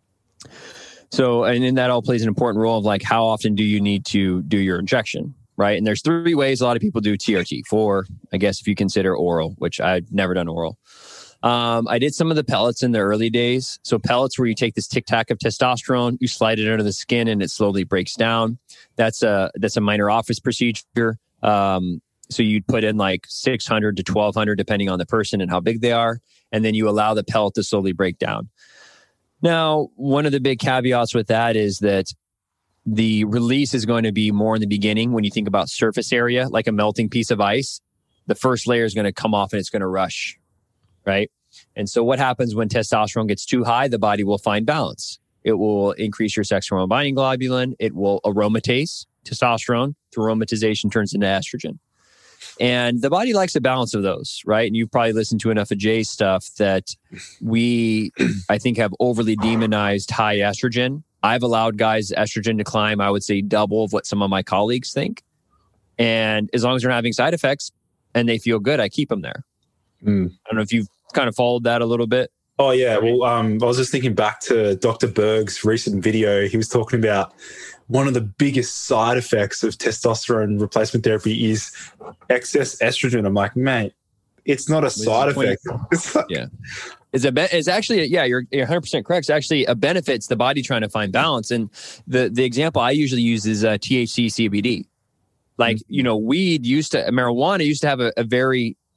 So, and then that all plays an important role of like, how often do you need to do your injection, right? And there's 3 ways a lot of people do TRT. 4, I guess, if you consider oral, which I've never done oral. I did some of the pellets in the early days. So pellets where you take this tic tac of testosterone, you slide it under the skin, and it slowly breaks down. That's a minor office procedure. So you'd put in like 600 to 1,200, depending on the person and how big they are. And then you allow the pellet to slowly break down. Now, one of the big caveats with that is that the release is going to be more in the beginning. When you think about surface area, like a melting piece of ice, the first layer is going to come off and it's going to rush, right? And so what happens when testosterone gets too high? The body will find balance. It will increase your sex hormone binding globulin. It will aromatase testosterone. Through aromatization turns into estrogen. And the body likes a balance of those, right? And you've probably listened to enough of Jay's stuff that we, I think, have overly demonized high estrogen. I've allowed guys' estrogen to climb, I would say, double of what some of my colleagues think. And as long as they're not having side effects and they feel good, I keep them there. I don't know if you've kind of followed that a little bit. Oh, yeah. Well, I was just thinking back to Dr. Berg's recent video. He was talking about one of the biggest side effects of testosterone replacement therapy is excess estrogen. I'm like, mate, it's not a side effect. It's like, yeah. It's actually, yeah, you're 100% correct. It's actually a benefit. It's the body trying to find balance. And the example I usually use is THC CBD. Like, you know, marijuana used to have a very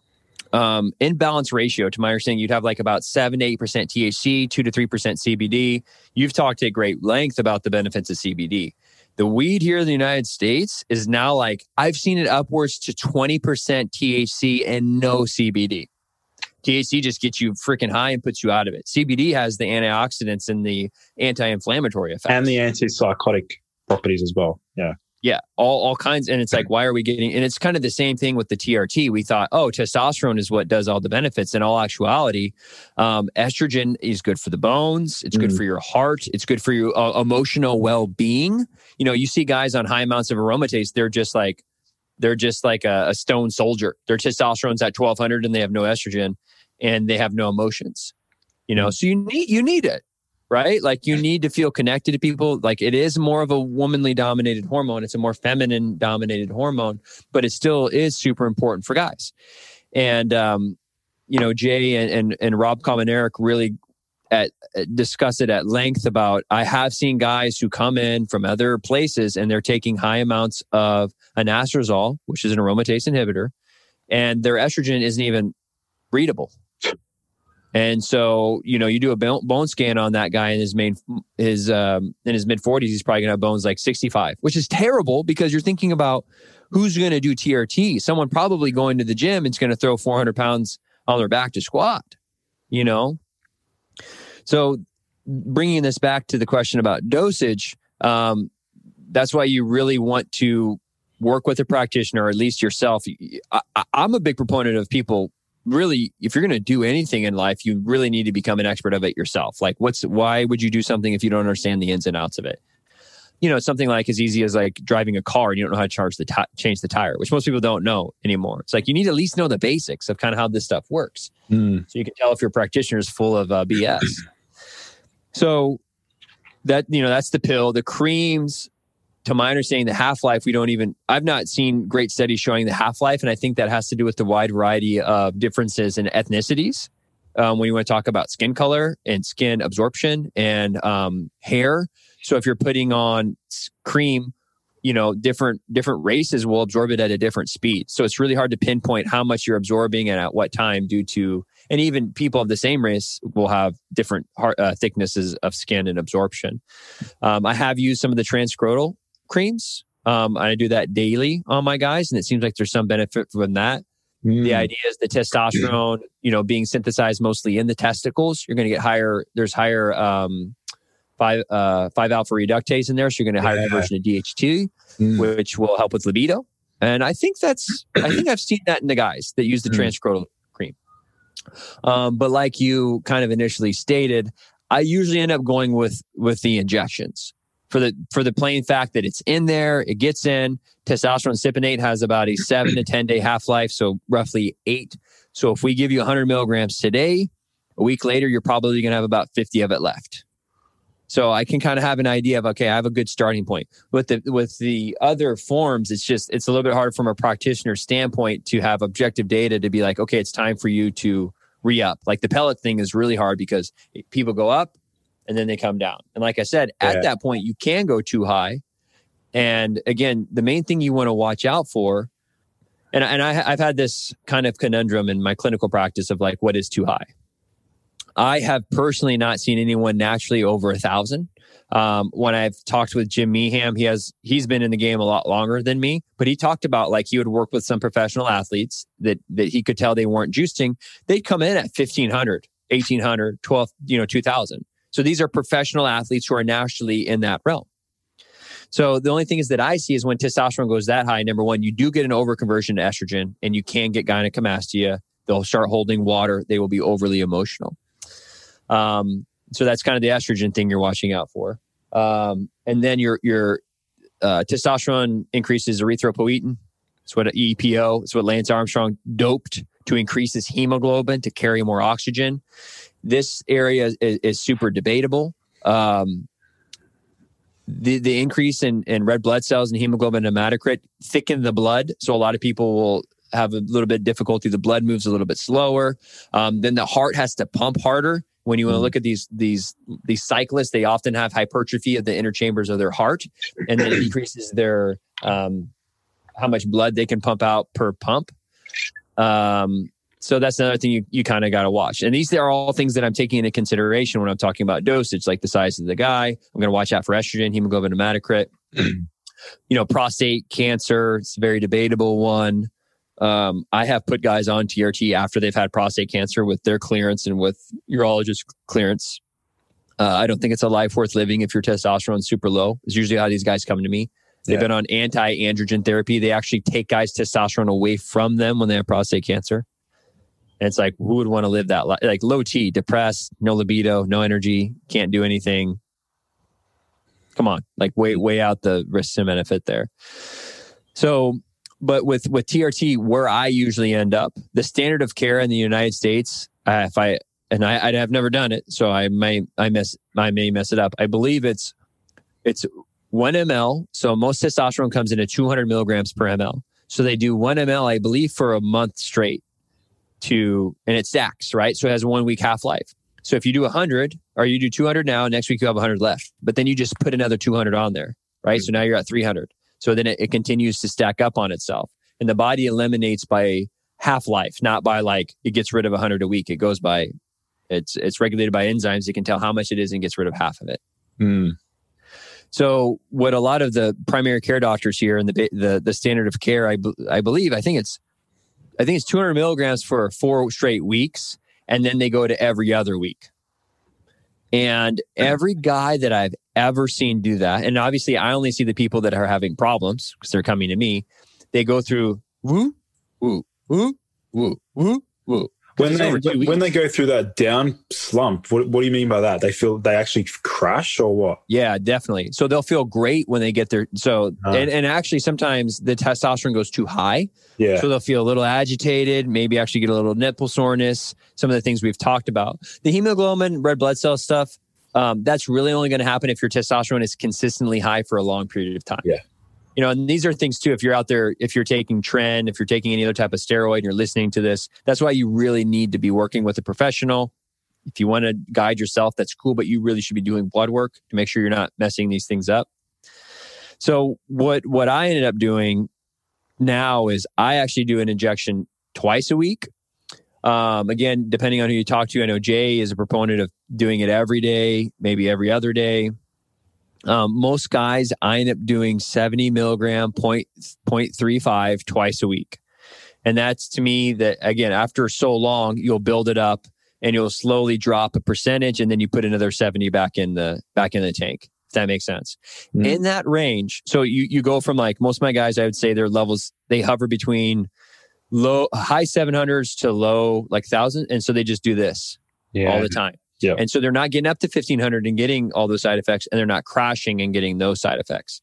imbalance ratio, to my understanding, you'd have like about 7 to 8% THC, 2 to 3% CBD. You've talked at great length about the benefits of CBD. The weed here in the United States is now like, I've seen it upwards to 20% THC and no CBD. THC just gets you freaking high and puts you out of it. CBD has the antioxidants and the anti-inflammatory effects. And the antipsychotic properties as well. Yeah. Yeah, all kinds. And it's like, why are we getting... And it's kind of the same thing with the TRT. We thought, oh, testosterone is what does all the benefits. In all actuality, estrogen is good for the bones. It's good for your heart. It's good for your emotional well-being. You know, you see guys on high amounts of aromatase, they're just like a stone soldier. Their testosterone's at 1200 and they have no estrogen and they have no emotions. You know, so you need it. Right? Like you need to feel connected to people. Like it is more of a womanly dominated hormone. It's a more feminine dominated hormone, but it still is super important for guys. And, you know, Jay and Rob Kamenerik really discuss it at length about, I have seen guys who come in from other places and they're taking high amounts of anastrozole, which is an aromatase inhibitor, and their estrogen isn't even readable. And so, you know, you do a bone scan on that guy in his in his mid-40s, he's probably going to have bones like 65, which is terrible because you're thinking about who's going to do TRT. Someone probably going to the gym and is going to throw 400 pounds on their back to squat, you know? So bringing this back to the question about dosage, that's why you really want to work with a practitioner, or at least yourself. I'm a big proponent of people. Really, if you're going to do anything in life, you really need to become an expert of it yourself. Like, why would you do something if you don't understand the ins and outs of it? You know, it's something like as easy as like driving a car and you don't know how to change the tire, which most people don't know anymore. It's like you need to at least know the basics of kind of how this stuff works, so you can tell if your practitioner is full of BS. So that, you know, that's the pill. The creams, to my understanding, the half-life, I've not seen great studies showing the half-life. And I think that has to do with the wide variety of differences in ethnicities. When you want to talk about skin color and skin absorption and hair. So if you're putting on cream, you know, different races will absorb it at a different speed. So it's really hard to pinpoint how much you're absorbing and at what time and even people of the same race will have different thicknesses of skin and absorption. I have used some of the transscrotal creams. I do that daily on my guys, and it seems like there's some benefit from that. The idea is the testosterone, you know, being synthesized mostly in the testicles, you're going to get higher. There's higher 5-alpha reductase in there, so you're going to higher conversion of DHT, which will help with libido. And I think I've seen that in the guys that use the transscrotal cream. But like you kind of initially stated, I usually end up going with the injections. For the plain fact that it's in there, it gets in. Testosterone cypionate has about a 7 to 10 day half-life, so roughly 8. So if we give you 100 milligrams today, a week later, you're probably going to have about 50 of it left. So I can kind of have an idea of, okay, I have a good starting point. With the other forms, it's a little bit hard from a practitioner standpoint to have objective data to be like, okay, it's time for you to re-up. Like the pellet thing is really hard because people go up and then they come down. And like I said, at that point, you can go too high. And again, the main thing you want to watch out for, and I've had this kind of conundrum in my clinical practice of like, what is too high? I have personally not seen anyone naturally over 1,000. When I've talked with Jim Meehan, he's been in the game a lot longer than me, but he talked about like he would work with some professional athletes that he could tell they weren't juicing. They'd come in at 1,500, 1,800, 2,000. So these are professional athletes who are naturally in that realm. So the only thing is that I see is when testosterone goes that high, number one, you do get an overconversion to estrogen and you can get gynecomastia. They'll start holding water. They will be overly emotional. So that's kind of the estrogen thing you're watching out for. And then your testosterone increases erythropoietin. It's what EPO. It's what Lance Armstrong doped to increase his hemoglobin to carry more oxygen. This area is super debatable. The increase in red blood cells and hemoglobin and hematocrit thicken the blood. So a lot of people will have a little bit of difficulty. The blood moves a little bit slower. Then the heart has to pump harder. When you want to look at these cyclists, they often have hypertrophy of the inner chambers of their heart, and then it decreases their how much blood they can pump out per pump. So that's another thing you kind of got to watch. And these are all things that I'm taking into consideration when I'm talking about dosage, like the size of the guy. I'm going to watch out for estrogen, hemoglobin, hematocrit. Prostate cancer, it's a very debatable one. I have put guys on TRT after they've had prostate cancer with their clearance and with urologist clearance. I don't think it's a life worth living if your testosterone is super low. It's usually how these guys come to me. They've been on anti-androgen therapy. They actually take guys' testosterone away from them when they have prostate cancer. And it's like, who would want to live that life? Like low T, depressed, no libido, no energy, can't do anything. Come on, like way out the risk and benefit there. So, but with TRT, where I usually end up, the standard of care in the United States, I have never done it, so I may mess it up. I believe it's 1 ml. So most testosterone comes in at 200 milligrams per ml. So they do 1 ml, I believe, for a month straight and it stacks, right? So it has a 1 week half-life. So if you do 100 or you do 200 now, next week you have 100 left, but then you just put another 200 on there, right? So now you're at 300. So then it continues to stack up on itself, and the body eliminates by half-life, not by like it gets rid of 100 a week. It goes by, it's regulated by enzymes. You can tell how much it is and gets rid of half of it. So what a lot of the primary care doctors here and the standard of care, I think it's 200 milligrams for 4 straight weeks. And then they go to every other week. And every guy that I've ever seen do that, and obviously I only see the people that are having problems because they're coming to me, they go through woo, woo, woo, woo, woo, woo. When they go through that down slump, what do you mean by that? They actually crash or what? Yeah, definitely. So they'll feel great when they get there. So, and actually sometimes the testosterone goes too high. Yeah. So they'll feel a little agitated, maybe actually get a little nipple soreness, some of the things we've talked about. The hemoglobin, red blood cell stuff, that's really only going to happen if your testosterone is consistently high for a long period of time. Yeah. And these are things too, if you're out there, if you're taking Tren, if you're taking any other type of steroid and you're listening to this, that's why you really need to be working with a professional. If you want to guide yourself, that's cool, but you really should be doing blood work to make sure you're not messing these things up. So what I ended up doing now is I actually do an injection twice a week. Again, depending on who you talk to, I know Jay is a proponent of doing it every day, maybe every other day. Most guys, I end up doing 70 milligram 0.35 twice a week. And that's to me that, again, after so long, you'll build it up and you'll slowly drop a percentage and then you put another 70 back in the tank, if that makes sense. In that range, so you go from like most of my guys, I would say their levels, they hover between high 700s to low like 1,000. And so they just do this all the time. Yeah. And so they're not getting up to 1,500 and getting all those side effects, and they're not crashing and getting those side effects.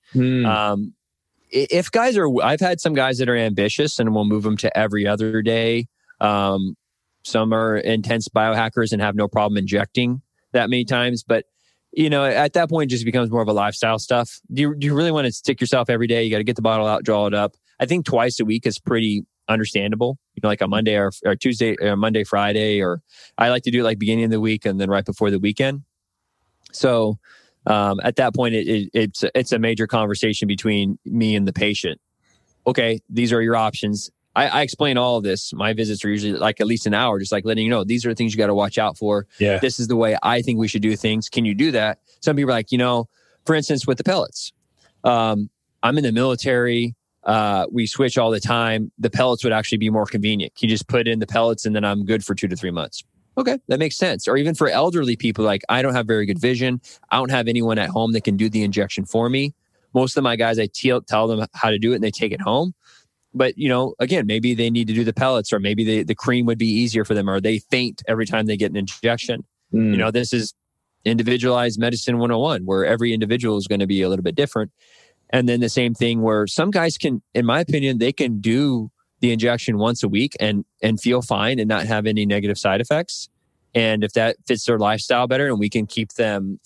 If guys I've had some guys that are ambitious and we'll move them to every other day. Some are intense biohackers and have no problem injecting that many times. But, at that point, it just becomes more of a lifestyle stuff. Do you really want to stick yourself every day? You got to get the bottle out, draw it up. I think twice a week is pretty understandable, like a Monday or Tuesday or Monday, Friday, or I like to do it like beginning of the week and then right before the weekend. So at that point, it's a major conversation between me and the patient. Okay, these are your options. I explain all of this. My visits are usually like at least an hour, just like letting you know, these are the things you got to watch out for. Yeah. This is the way I think we should do things. Can you do that? Some people are like, for instance, with the pellets, I'm in the military. We switch all the time. The pellets would actually be more convenient. You just put in the pellets and then I'm good for 2 to 3 months. Okay, that makes sense. Or even for elderly people, like I don't have very good vision. I don't have anyone at home that can do the injection for me. Most of my guys, I tell them how to do it and they take it home. But, again, maybe they need to do the pellets, or maybe the cream would be easier for them, or they faint every time they get an injection. This is individualized medicine 101, where every individual is going to be a little bit different. And then the same thing where some guys can, in my opinion, they can do the injection once a week and feel fine and not have any negative side effects. And if that fits their lifestyle better and we can keep them,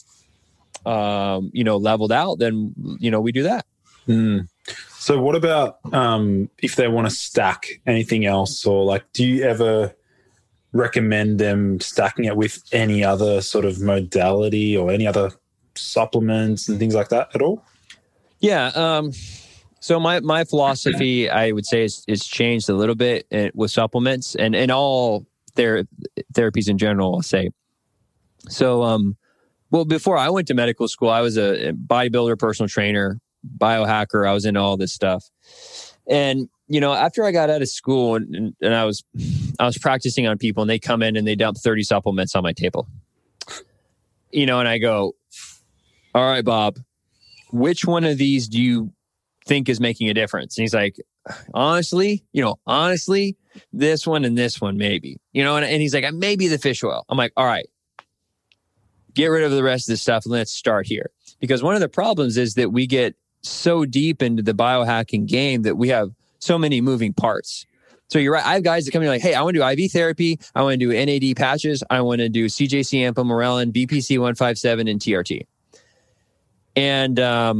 leveled out, then, we do that. So what about if they want to stack anything else, or do you ever recommend them stacking it with any other sort of modality or any other supplements and things like that at all? Yeah. So my philosophy, I would say, is changed a little bit with supplements and all therapies in general, I'll say. So, well, before I went to medical school, I was a bodybuilder, personal trainer, biohacker. I was into all this stuff. And, after I got out of school and I was practicing on people, and they come in and they dump 30 supplements on my table, and I go, all right, Bob, which one of these do you think is making a difference? And he's like, honestly, this one and this one, maybe, and he's like, maybe the fish oil. I'm like, all right, get rid of the rest of this stuff and let's start here. Because one of the problems is that we get so deep into the biohacking game that we have so many moving parts. So you're right. I have guys that come in like, hey, I want to do IV therapy. I want to do NAD patches. I want to do CJC, Ampamorelin, BPC 157, and TRT. And,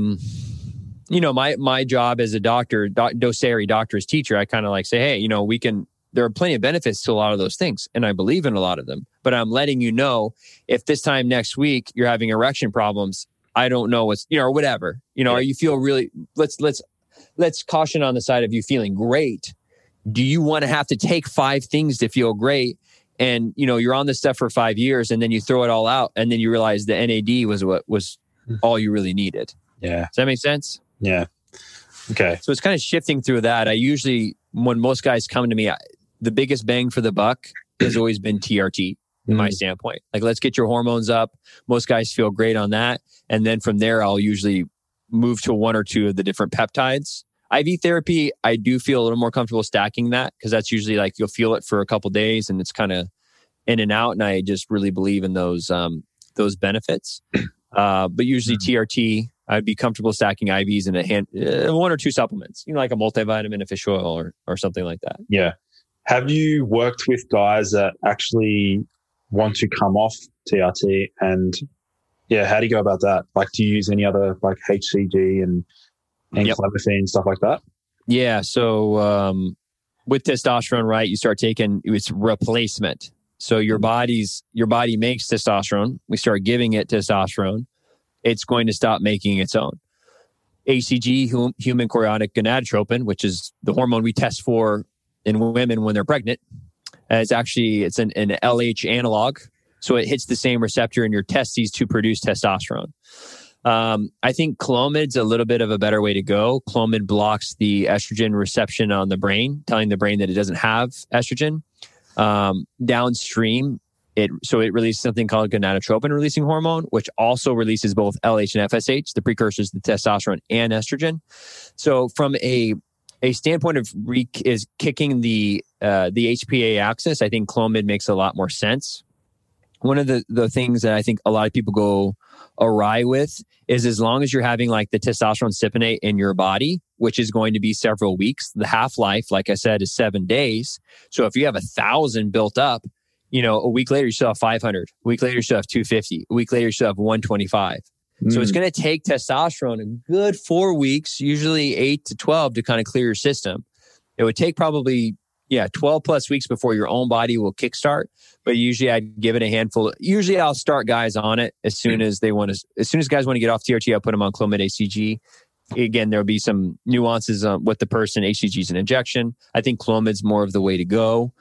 my job as a doctor, doctor's teacher, I kind of like say, hey, there are plenty of benefits to a lot of those things. And I believe in a lot of them, but I'm letting you know, if this time next week you're having erection problems, I don't know what's, or whatever, or you feel really, let's caution on the side of you feeling great. Do you want to have to take 5 things to feel great? And, you're on this stuff for 5 years and then you throw it all out. And then you realize the NAD was what was all you really needed. Yeah. Does that make sense? Yeah. Okay. So it's kind of shifting through that. I usually, when most guys come to me, the biggest bang for the buck has always been TRT in my standpoint. Like, let's get your hormones up. Most guys feel great on that. And then from there, I'll usually move to 1 or 2 of the different peptides. IV therapy, I do feel a little more comfortable stacking that, because that's usually like you'll feel it for a couple of days and it's kind of in and out. And I just really believe in those benefits. But usually TRT, I'd be comfortable stacking IVs in 1 or 2 supplements, like a multivitamin, a fish oil, or something like that. Yeah. Have you worked with guys that actually want to come off TRT? And how do you go about that? Like, do you use any other like HCG and clomiphene, stuff like that? Yeah. So with testosterone, right, you start taking its replacement. So your body makes testosterone. We start giving it testosterone. It's going to stop making its own. HCG, human chorionic gonadotropin, which is the hormone we test for in women when they're pregnant. It's an LH analog. So it hits the same receptor in your testes to produce testosterone. I think Clomid's a little bit of a better way to go. Clomid blocks the estrogen reception on the brain, telling the brain that it doesn't have estrogen. Downstream, it releases something called gonadotropin releasing hormone, which also releases both LH and FSH, the precursors to testosterone and estrogen. So from a standpoint of is kicking the HPA axis, I think Clomid makes a lot more sense. One of the things that I think a lot of people go awry with is, as long as you're having like the testosterone cypionate in your body, which is going to be several weeks, the half-life, like I said, is 7 days. So if you have 1,000 built up, a week later, you still have 500. A week later, you still have 250. A week later, you still have 125. So it's going to take testosterone a good 4 weeks, usually 8 to 12, to kind of clear your system. It would take probably 12 plus weeks before your own body will kickstart. But usually I'd give it a handful. Usually I'll start guys on it as soon as guys want to get off TRT, I'll put them on Clomid HCG. Again, there'll be some nuances with the person. HCG is an injection. I think Clomid's more of the way to go.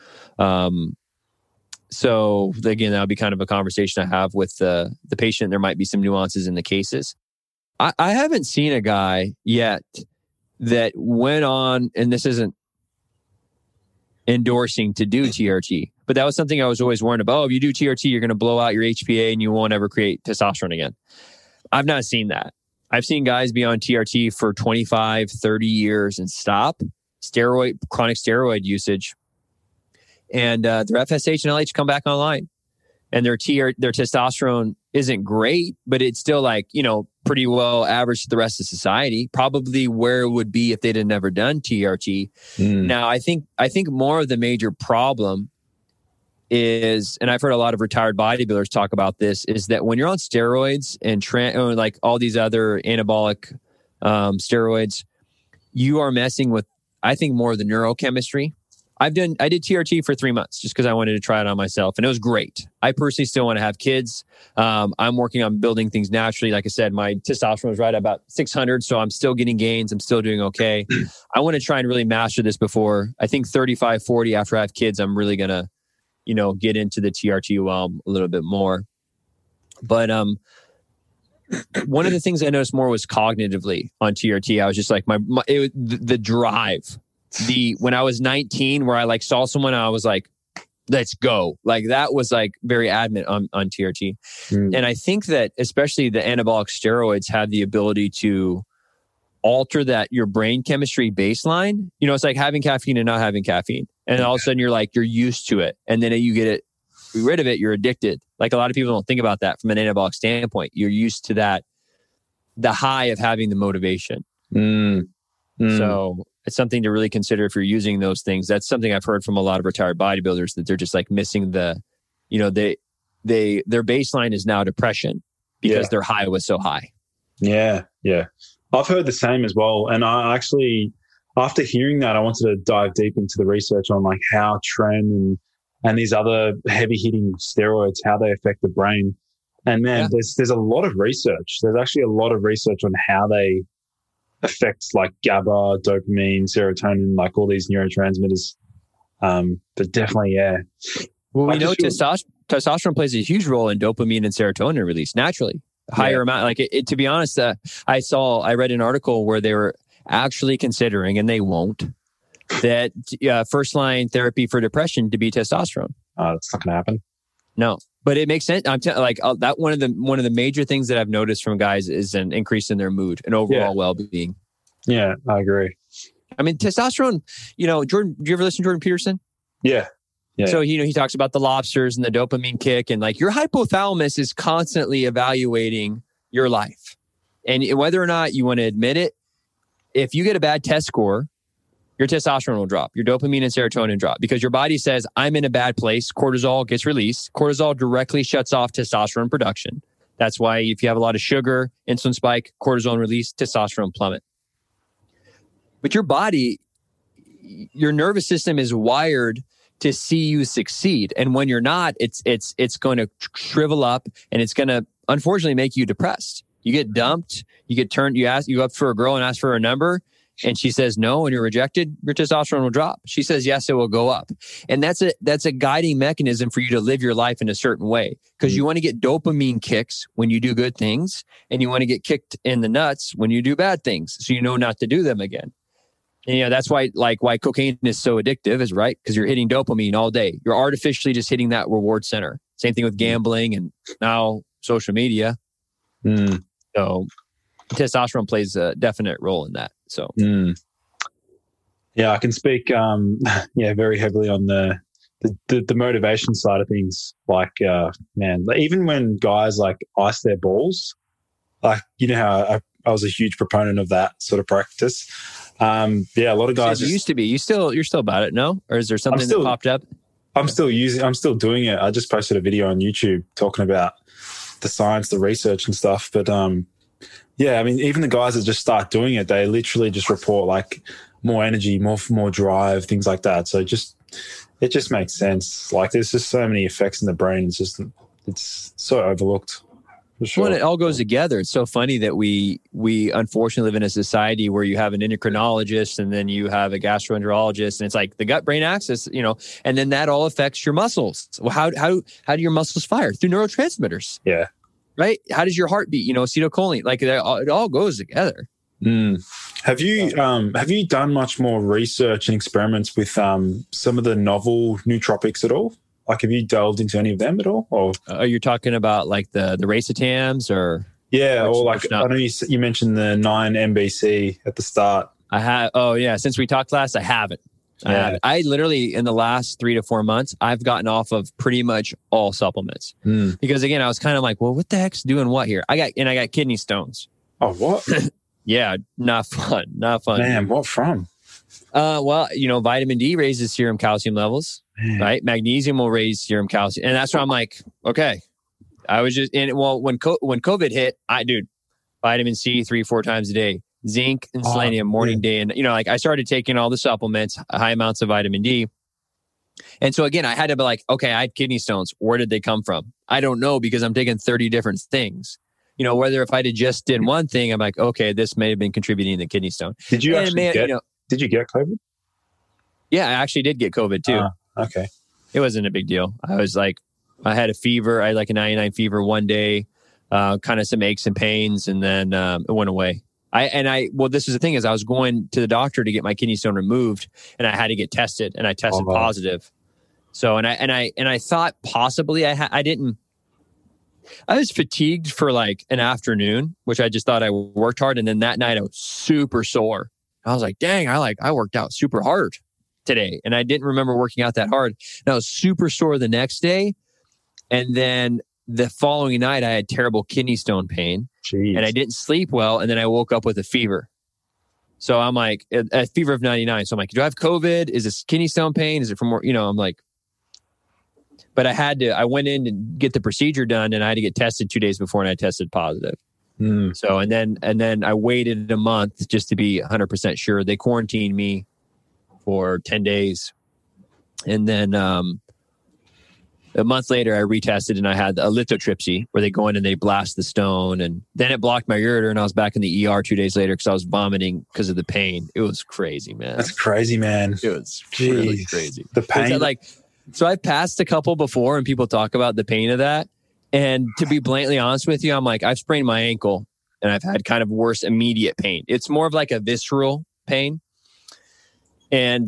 So again, that'll be kind of a conversation I have with the patient. There might be some nuances in the cases. I haven't seen a guy yet that went on, and this isn't endorsing to do TRT, but that was something I was always worried about. Oh, if you do TRT, you're going to blow out your HPA and you won't ever create testosterone again. I've not seen that. I've seen guys be on TRT for 25, 30 years and stop. Chronic steroid usage. And their FSH and LH come back online. And their testosterone isn't great, but it's still pretty well average to the rest of society. Probably where it would be if they'd have never done TRT. Now, I think more of the major problem is, and I've heard a lot of retired bodybuilders talk about this, is that when you're on steroids and or like all these other anabolic steroids, you are messing with, I think, more of the neurochemistry. I did TRT for 3 months just because I wanted to try it on myself, and it was great. I personally still want to have kids. I'm working on building things naturally. Like I said, my testosterone was right at about 600, so I'm still getting gains. I'm still doing okay. I want to try and really master this before, I think 35, 40 after I have kids, I'm really going to, get into the TRT realm a little bit more. But one of the things I noticed more was cognitively on TRT. I was just like the drive. When I was 19, where I like saw someone, I was like, let's go. Like that was like very adamant on TRT. And I think that especially the anabolic steroids have the ability to alter that your brain chemistry baseline. It's like having caffeine and not having caffeine. And all of a sudden you're used to it. And then you get rid of it, you're addicted. Like a lot of people don't think about that from an anabolic standpoint. You're used to that, the high of having the motivation. So it's something to really consider if you're using those things. That's something I've heard from a lot of retired bodybuilders, that they're just like missing their baseline is now depression because their high was so high. Yeah. I've heard the same as well. And I actually, after hearing that, I wanted to dive deep into the research on like how tren and these other heavy hitting steroids, how they affect the brain. And man, there's a lot of research. There's actually a lot of research on how they affect like GABA, dopamine, serotonin, like all these neurotransmitters. But definitely, Well, we know testosterone plays a huge role in dopamine and serotonin release naturally. Higher amount, like to be honest, I read an article where they were actually considering, and they won't, that first line therapy for depression to be testosterone. That's not going to happen. No, but it makes sense. That one of the major things that I've noticed from guys is an increase in their mood and overall well-being. Yeah, I agree. I mean, testosterone. Jordan, do you ever listen to Jordan Peterson? Yeah. So he talks about the lobsters and the dopamine kick, and like your hypothalamus is constantly evaluating your life, and whether or not you want to admit it, if you get a bad test score, your testosterone will drop, your dopamine and serotonin drop, because your body says, I'm in a bad place. Cortisol gets released. Cortisol directly shuts off testosterone production. That's why if you have a lot of sugar, insulin spike, cortisol release, testosterone plummet. But your body, your nervous system is wired to see you succeed. And when you're not, it's going to shrivel up, and it's going to unfortunately make you depressed. You get dumped, you go up for a girl and ask for a number, and she says no, and you're rejected, your testosterone will drop. She says yes, it will go up. And that's a guiding mechanism for you to live your life in a certain way, because you want to get dopamine kicks when you do good things, and you want to get kicked in the nuts when you do bad things, so you know not to do them again. And that's why cocaine is so addictive, is right, because you're hitting dopamine all day. You're artificially just hitting that reward center. Same thing with gambling and now social media. So testosterone plays a definite role in that. So I can speak very heavily on the motivation side of things. Like even when guys like ice their balls, like how I was a huge proponent of that sort of practice. A lot of guys used to be. You're still about it, no? Or is there something that popped up? I'm still doing it. I just posted a video on YouTube talking about the science, the research and stuff. But I mean, even the guys that just start doing it, they literally just report like more energy, more drive, things like that. So it just makes sense. Like there's just so many effects in the brain. It's so overlooked. Sure. Well, it all goes together. It's so funny that we unfortunately live in a society where you have an endocrinologist and then you have a gastroenterologist, and it's like the gut-brain axis, and then that all affects your muscles. Well, how do your muscles fire? Through neurotransmitters. Yeah. Right? How does your heart beat? Acetylcholine. Like it all goes together. Have you done much more research and experiments with some of the novel nootropics at all? Like, have you delved into any of them at all? Or are you talking about like the racetams or? Yeah, or like I know you mentioned the 9-MBC at the start. I have. Oh yeah, since we talked last, I haven't. I literally in the last 3 to 4 months, I've gotten off of pretty much all supplements because again, I was kind of like, well, what the heck's doing what here? I got kidney stones. Oh, what? Yeah, not fun. Man, what from? Vitamin D raises serum calcium levels. Right, magnesium will raise serum calcium, and that's why I'm like, okay. I was just when COVID hit, vitamin C 3-4 times a day, zinc and selenium morning, day, and I started taking all the supplements, high amounts of vitamin D, And so again, I had to be like, okay, I had kidney stones. Where did they come from? I don't know, because I'm taking 30 different things. You know, whether if I just did one thing, I'm like, okay, this may have been contributing to the kidney stone. Did you did you get COVID? Yeah, I actually did get COVID too. Okay. It wasn't a big deal. I had a fever. I had like a 99 fever one day, kind of some aches and pains, and then it went away. This is the thing, is I was going to the doctor to get my kidney stone removed, and I had to get tested, and I tested positive. So, and I thought possibly I was fatigued for like an afternoon, which I just thought I worked hard. And then that night I was super sore. I was like, dang, I worked out super hard today. And I didn't remember working out that hard. And I was super sore the next day. And then the following night I had terrible kidney stone pain. Jeez. And I didn't sleep well. And then I woke up with a fever. So I'm like, a fever of 99. So I'm like, do I have COVID? Is this kidney stone pain? Is it from, I'm like, but I went in to get the procedure done, and I had to get tested 2 days before, and I tested positive. So, and then I waited a month just to be 100% sure. They quarantined me for 10 days. And then a month later, I retested, and I had a lithotripsy, where they go in and they blast the stone. And then it blocked my ureter, and I was back in the ER 2 days later because I was vomiting because of the pain. It was crazy, man. That's crazy, man. It was really crazy. The pain. So I've passed a couple before, and people talk about the pain of that. And to be bluntly honest with you, I'm like, I've sprained my ankle, and I've had kind of worse immediate pain. It's more of like a visceral pain. And,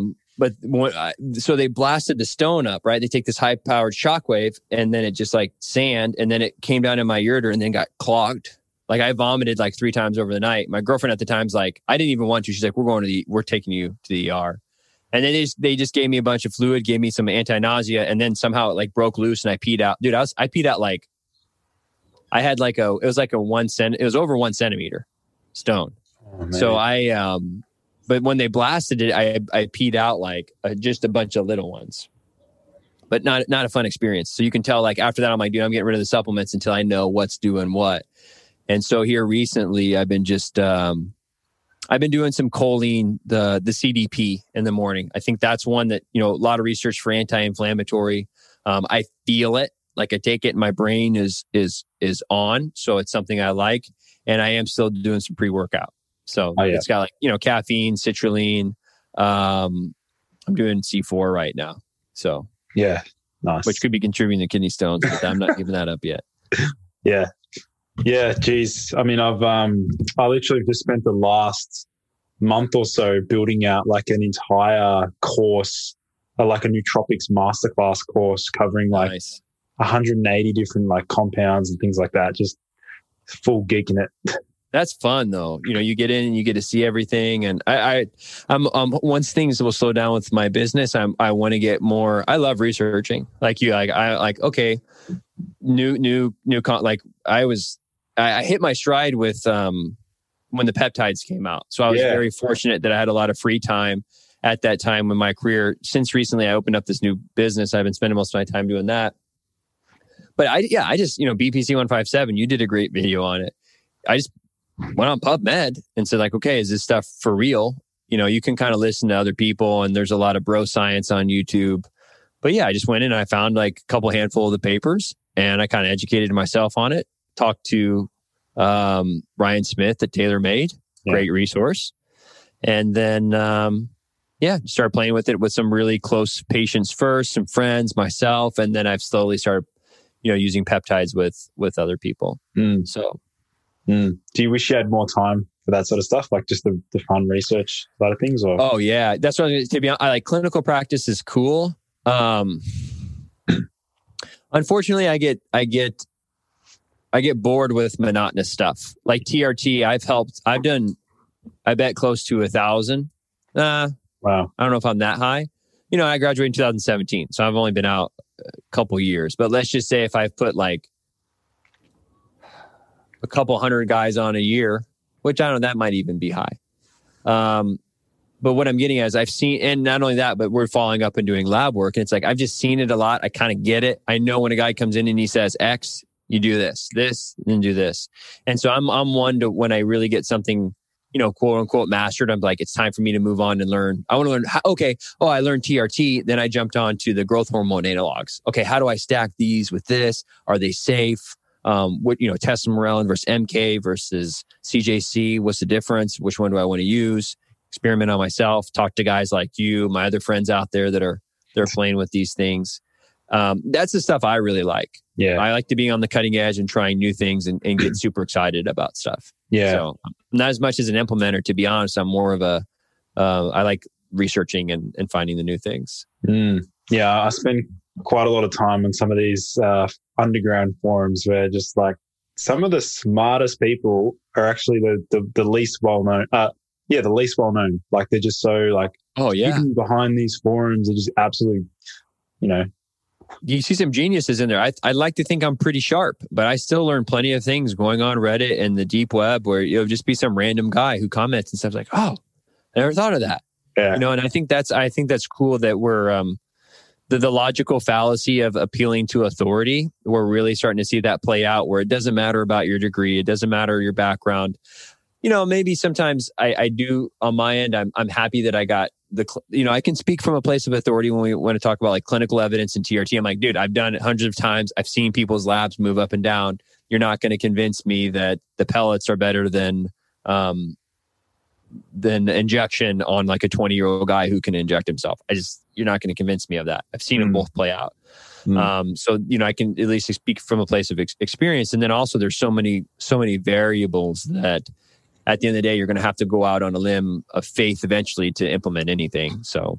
so they blasted the stone up, right? They take this high powered shockwave, and then it just like sand, and then it came down in my ureter and then got clogged. Like I vomited like 3 times over the night. My girlfriend at the time's like, I didn't even want to. She's like, we're taking you to the ER. And then they just gave me a bunch of fluid, gave me some anti-nausea, and then somehow it like broke loose and I peed out. Dude, I peed out like, I had like it was over 1 centimeter stone. Oh, so but when they blasted it, I peed out like just a bunch of little ones, but not a fun experience. So you can tell, like after that, I'm like, dude, I'm getting rid of the supplements until I know what's doing what. And so here recently, I've been doing some choline, the CDP in the morning. I think that's one that, a lot of research for anti-inflammatory. I feel it, like I take it and my brain is on. So it's something I like. And I am still doing some pre-workout. So It's got like, caffeine, citrulline. I'm doing C4 right now. So yeah, nice. Which could be contributing to kidney stones, but I'm not giving that up yet. Yeah. Yeah, geez. I mean, I literally just spent the last month or so building out like an entire course, like a nootropics masterclass course covering like 180 different like compounds and things like that. Just full geeking it. That's fun though. You get in and you get to see everything. And I'm once things will slow down with my business, I want to get more. I love researching. Like you, okay, I hit my stride with when the peptides came out. So I was very fortunate that I had a lot of free time at that time in my career. Since recently I opened up this new business, I've been spending most of my time doing that. But I just, BPC 157, you did a great video on it. I just went on PubMed and said like, okay, is this stuff for real? You can kind of listen to other people, and there's a lot of bro science on YouTube. But yeah, I just went in and I found like a couple handful of the papers, and I kind of educated myself on it. Talked to Ryan Smith at TaylorMade, great resource. And then, started playing with it with some really close patients first, some friends, myself. And then I've slowly started, using peptides with other people. So. Do you wish you had more time for that sort of stuff? Like just the fun research side of things? Or? Oh yeah. That's what to be honest, I like clinical practice is cool. Unfortunately I get bored with monotonous stuff. Like TRT, I bet close to 1,000. Wow. I don't know if I'm that high. I graduated in 2017, so I've only been out a couple years. But let's just say if I've put like a couple hundred guys on a year, which I don't know, that might even be high. But what I'm getting at is I've seen, and not only that, but we're following up and doing lab work. And it's like, I've just seen it a lot. I kind of get it. I know when a guy comes in and he says X, you do this, and do this. And so I'm one to, when I really get something, quote unquote mastered. I'm like, it's time for me to move on and learn. I want to learn I learned TRT. Then I jumped on to the growth hormone analogs. Okay, how do I stack these with this? Are they safe? Testosterone versus MK versus CJC. What's the difference? Which one do I want to use? Experiment on myself. Talk to guys like you, my other friends out there they're playing with these things. That's the stuff I really like. Yeah, I like to be on the cutting edge and trying new things and get super excited about stuff. Yeah. So not as much as an implementer, to be honest. I'm more of I like researching and finding the new things. Yeah, I spend quite a lot of time on some of these underground forums where just like some of the smartest people are actually the least well known. The least well known. Like they're just so like, hidden behind these forums are just absolutely, You see some geniuses in there. I like to think I'm pretty sharp, but I still learn plenty of things going on Reddit and the deep web where you'll just be some random guy who comments and stuff like, oh, I never thought of that. Yeah. And I think that's cool that we're the logical fallacy of appealing to authority. We're really starting to see that play out where it doesn't matter about your degree. It doesn't matter your background. Maybe sometimes I do on my end, I'm happy that I got I can speak from a place of authority when we want to talk about like clinical evidence and TRT. I'm like, dude, I've done it hundreds of times. I've seen people's labs move up and down. You're not going to convince me that the pellets are better than injection on like a 20-year-old guy who can inject himself. You're not going to convince me of that. I've seen them both play out. So I can at least speak from a place of experience. And then also there's so many variables that at the end of the day, you're going to have to go out on a limb of faith eventually to implement anything. So,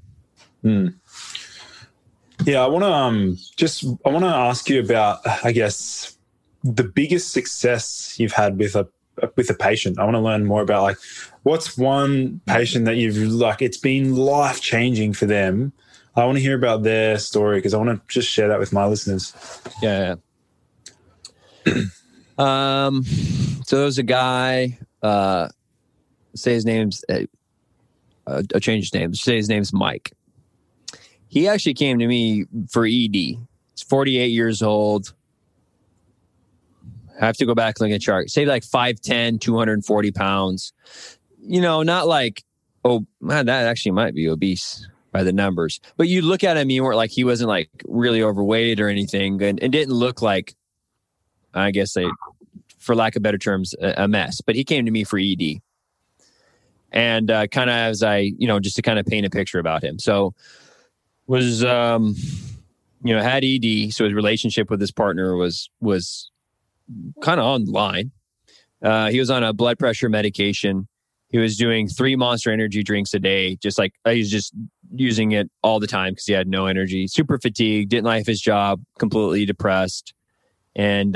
yeah, I want to ask you about, I guess, the biggest success you've had with a patient. I want to learn more about like what's one patient that you've like it's been life changing for them. I want to hear about their story because I want to just share that with my listeners. Yeah. So there's a guy. Say his name's I'll change his name. Say his name's Mike. He actually came to me for ED. He's 48 years old. I have to go back and look at the chart. Say like 5'10", 240 pounds. Not like, oh man, that actually might be obese by the numbers. But you look at him, you weren't like he wasn't like really overweight or anything, and didn't look like, I guess for lack of better terms, a mess. But he came to me for ED. And kind of as I, just to kind of paint a picture about him. So was, had ED. So his relationship with his partner was kind of on the line. He was on a blood pressure medication. He was doing 3 Monster Energy drinks a day. Just like he was just using it all the time because he had no energy, super fatigued, didn't like his job, completely depressed. And,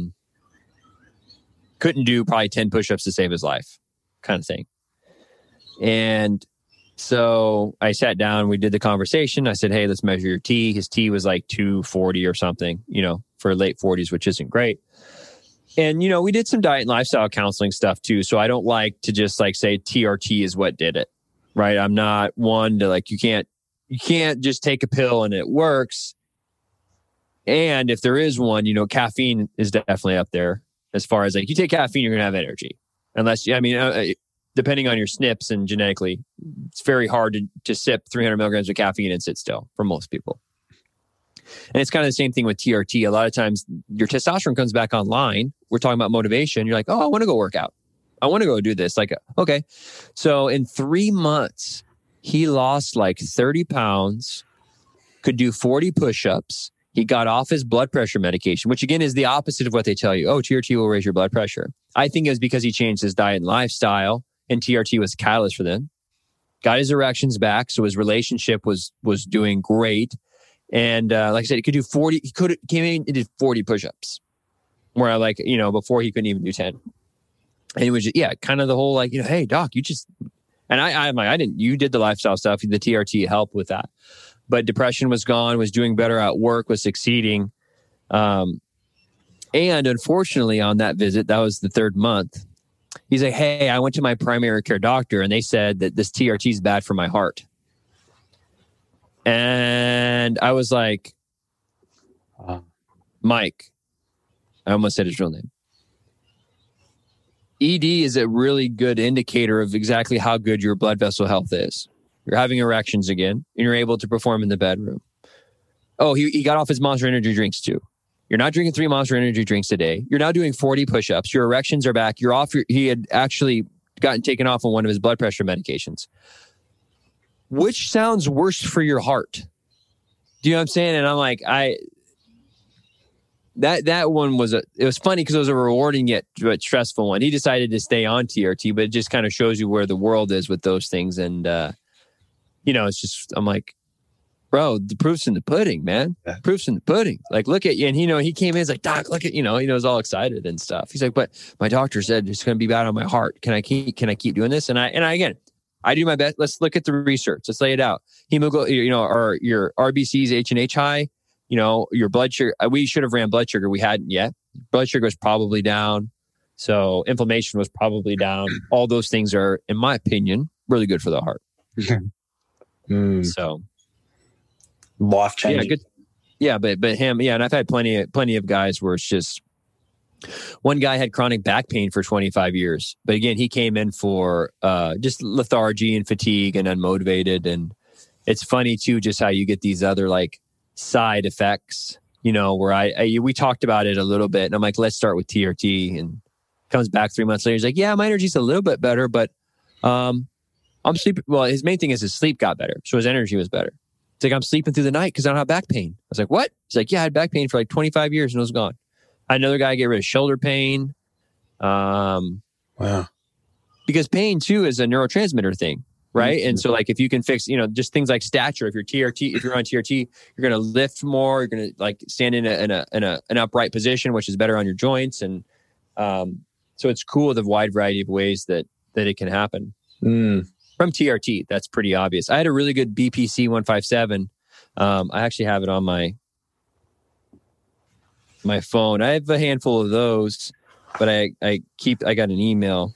couldn't do probably 10 push-ups to save his life kind of thing. And so I sat down, we did the conversation. I said, hey, let's measure your T. His T was like 240 or something, for late 40s, which isn't great. And, we did some diet and lifestyle counseling stuff too. So I don't like to just like say TRT is what did it, right? I'm not one to like, you can't just take a pill and it works. And if there is one, caffeine is definitely up there. As far as like you take caffeine, you're going to have energy. Unless, depending on your SNPs and genetically, it's very hard to sip 300 milligrams of caffeine and sit still for most people. And it's kind of the same thing with TRT. A lot of times your testosterone comes back online. We're talking about motivation. You're like, oh, I want to go work out. I want to go do this. Like, okay. So in 3 months, he lost like 30 pounds, could do 40 push-ups. He got off his blood pressure medication, which again is the opposite of what they tell you. Oh, TRT will raise your blood pressure. I think it was because he changed his diet and lifestyle, and TRT was a catalyst for them. Got his erections back, so his relationship was doing great. And like I said, he could do 40. He came in and did 40 push-ups, where before he couldn't even do 10. And it was just, kind of the whole like, hey doc, you just, and I'm like, I didn't. You did the lifestyle stuff. The TRT helped with that. But depression was gone, was doing better at work, was succeeding. And unfortunately on that visit, that was the 3rd month, he's like, hey, I went to my primary care doctor and they said that this TRT is bad for my heart. And I was like, Mike, I almost said his real name. ED is a really good indicator of exactly how good your blood vessel health is. You're having erections again, and you're able to perform in the bedroom. Oh, he got off his Monster Energy drinks too. You're not drinking 3 Monster Energy drinks a day. You're now doing 40 push-ups. Your erections are back. You're off. He had actually gotten taken off on one of his blood pressure medications. Which sounds worse for your heart? Do you know what I'm saying? And I'm like, that one was it was funny because it was a rewarding yet but stressful one. He decided to stay on TRT, but it just kind of shows you where the world is with those things. And, it's just, I'm like, bro, the proof's in the pudding, man. Yeah. Proof's in the pudding. Like, look at you. And, he came in, he's like, doc, look at, he was all excited and stuff. He's like, but my doctor said it's going to be bad on my heart. Can I keep doing this? And I again, I do my best. Let's look at the research. Let's lay it out. Hemoglobin, or your RBCs, H&H high, your blood sugar. We should have ran blood sugar. We hadn't yet. Blood sugar was probably down. So inflammation was probably down. All those things are, in my opinion, really good for the heart. So life changing. Yeah, good. Yeah, but him, yeah, and I've had plenty of guys where it's just one guy had chronic back pain for 25 years. But again, he came in for just lethargy and fatigue and unmotivated. And it's funny too, just how you get these other like side effects, where we talked about it a little bit. And I'm like, let's start with TRT. And comes back 3 months later. He's like, yeah, my energy's a little bit better, but I'm sleeping. Well, his main thing is his sleep got better. So his energy was better. It's like, I'm sleeping through the night because I don't have back pain. I was like, what? He's like, yeah, I had back pain for like 25 years and it was gone. I had another guy get rid of shoulder pain. Wow. Because pain too is a neurotransmitter thing, right? Mm-hmm. And so like if you can fix, just things like stature, if you're on TRT, you're going to lift more, you're going to like stand in an upright position, which is better on your joints. And so it's cool the wide variety of ways that it can happen. From TRT, that's pretty obvious. I had a really good BPC 157. I actually have it on my phone. I have a handful of those, but I got an email.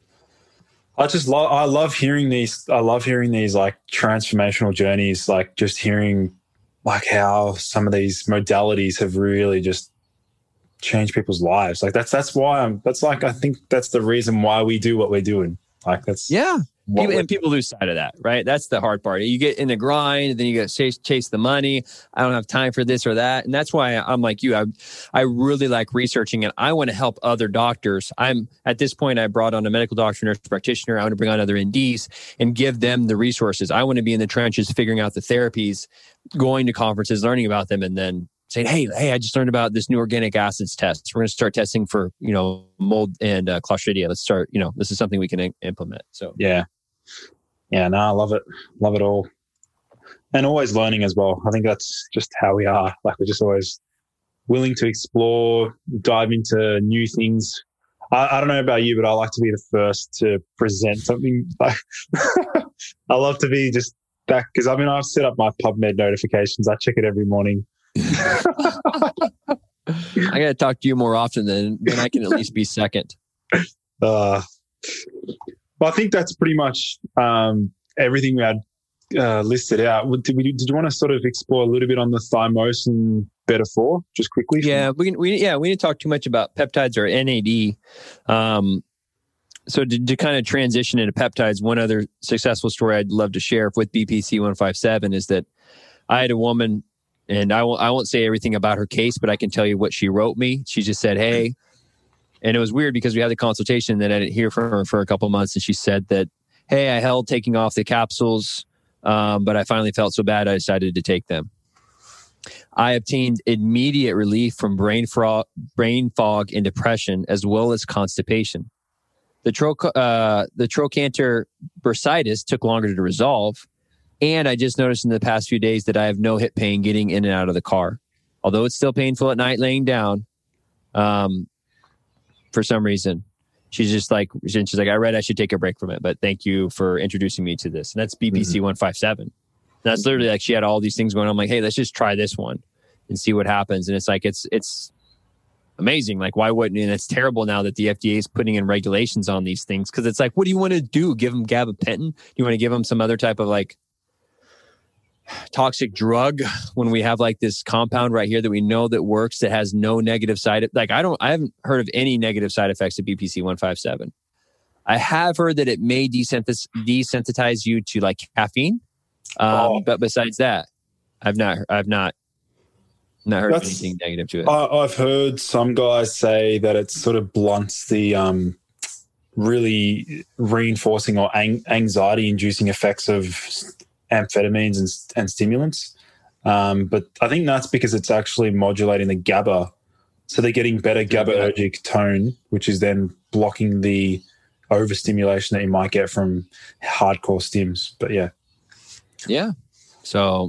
I love hearing these. I love hearing these like transformational journeys, like just hearing like how some of these modalities have really just changed people's lives. Like that's why I think that's the reason why we do what we're doing. Like that's people lose sight of that, right? That's the hard part. You get in the grind, and then you get chase the money. I don't have time for this or that, and that's why I'm like you. I really like researching, and I want to help other doctors. I'm at this point. I brought on a medical doctor, nurse practitioner. I want to bring on other NDs and give them the resources. I want to be in the trenches, figuring out the therapies, going to conferences, learning about them, and then saying, hey, I just learned about this new organic acids test. We're going to start testing for, mold and Clostridia. Let's start, this is something we can implement. So, yeah, no, I love it. Love it all. And always learning as well. I think that's just how we are. Like we're just always willing to explore, dive into new things. I don't know about you, but I like to be the first to present something. Like I love to be just that because I've set up my PubMed notifications. I check it every morning. I got to talk to you more often than I can at least be second. Well, I think that's pretty much everything we had listed out. Did you want to sort of explore a little bit on the thymosin beta 4 just quickly? Yeah, we didn't talk too much about peptides or NAD. So to kind of transition into peptides, one other successful story I'd love to share with BPC 157 is that I had a woman. And I won't say everything about her case, but I can tell you what she wrote me. She just said, hey, and it was weird because we had the consultation, then I didn't hear from her for a couple of months. And she said that, hey, I held taking off the capsules, but I finally felt so bad I decided to take them. I obtained immediate relief from brain fog and depression, as well as constipation. The trochanter bursitis took longer to resolve. And I just noticed in the past few days that I have no hip pain getting in and out of the car. Although it's still painful at night laying down, for some reason. She's like, I read I should take a break from it, but thank you for introducing me to this. And that's BPC 157. That's literally like she had all these things going on. I'm like, hey, let's just try this one and see what happens. And it's like, it's amazing. Like, why wouldn't? And it's terrible now that the FDA is putting in regulations on these things. Cause it's like, what do you want to do? Give them gabapentin? Do you want to give them some other type of like, toxic drug when we have like this compound right here that we know that works, that has no negative side. Like I haven't heard of any negative side effects of BPC 157. I have heard that it may desensitize you to like caffeine. But besides that, I've not heard of anything negative to it. I've heard some guys say that it sort of blunts the really reinforcing or anxiety-inducing effects of amphetamines and stimulants. But I think that's because it's actually modulating the GABA. So they're getting better GABAergic tone, which is then blocking the overstimulation that you might get from hardcore stims. But yeah. Yeah. So,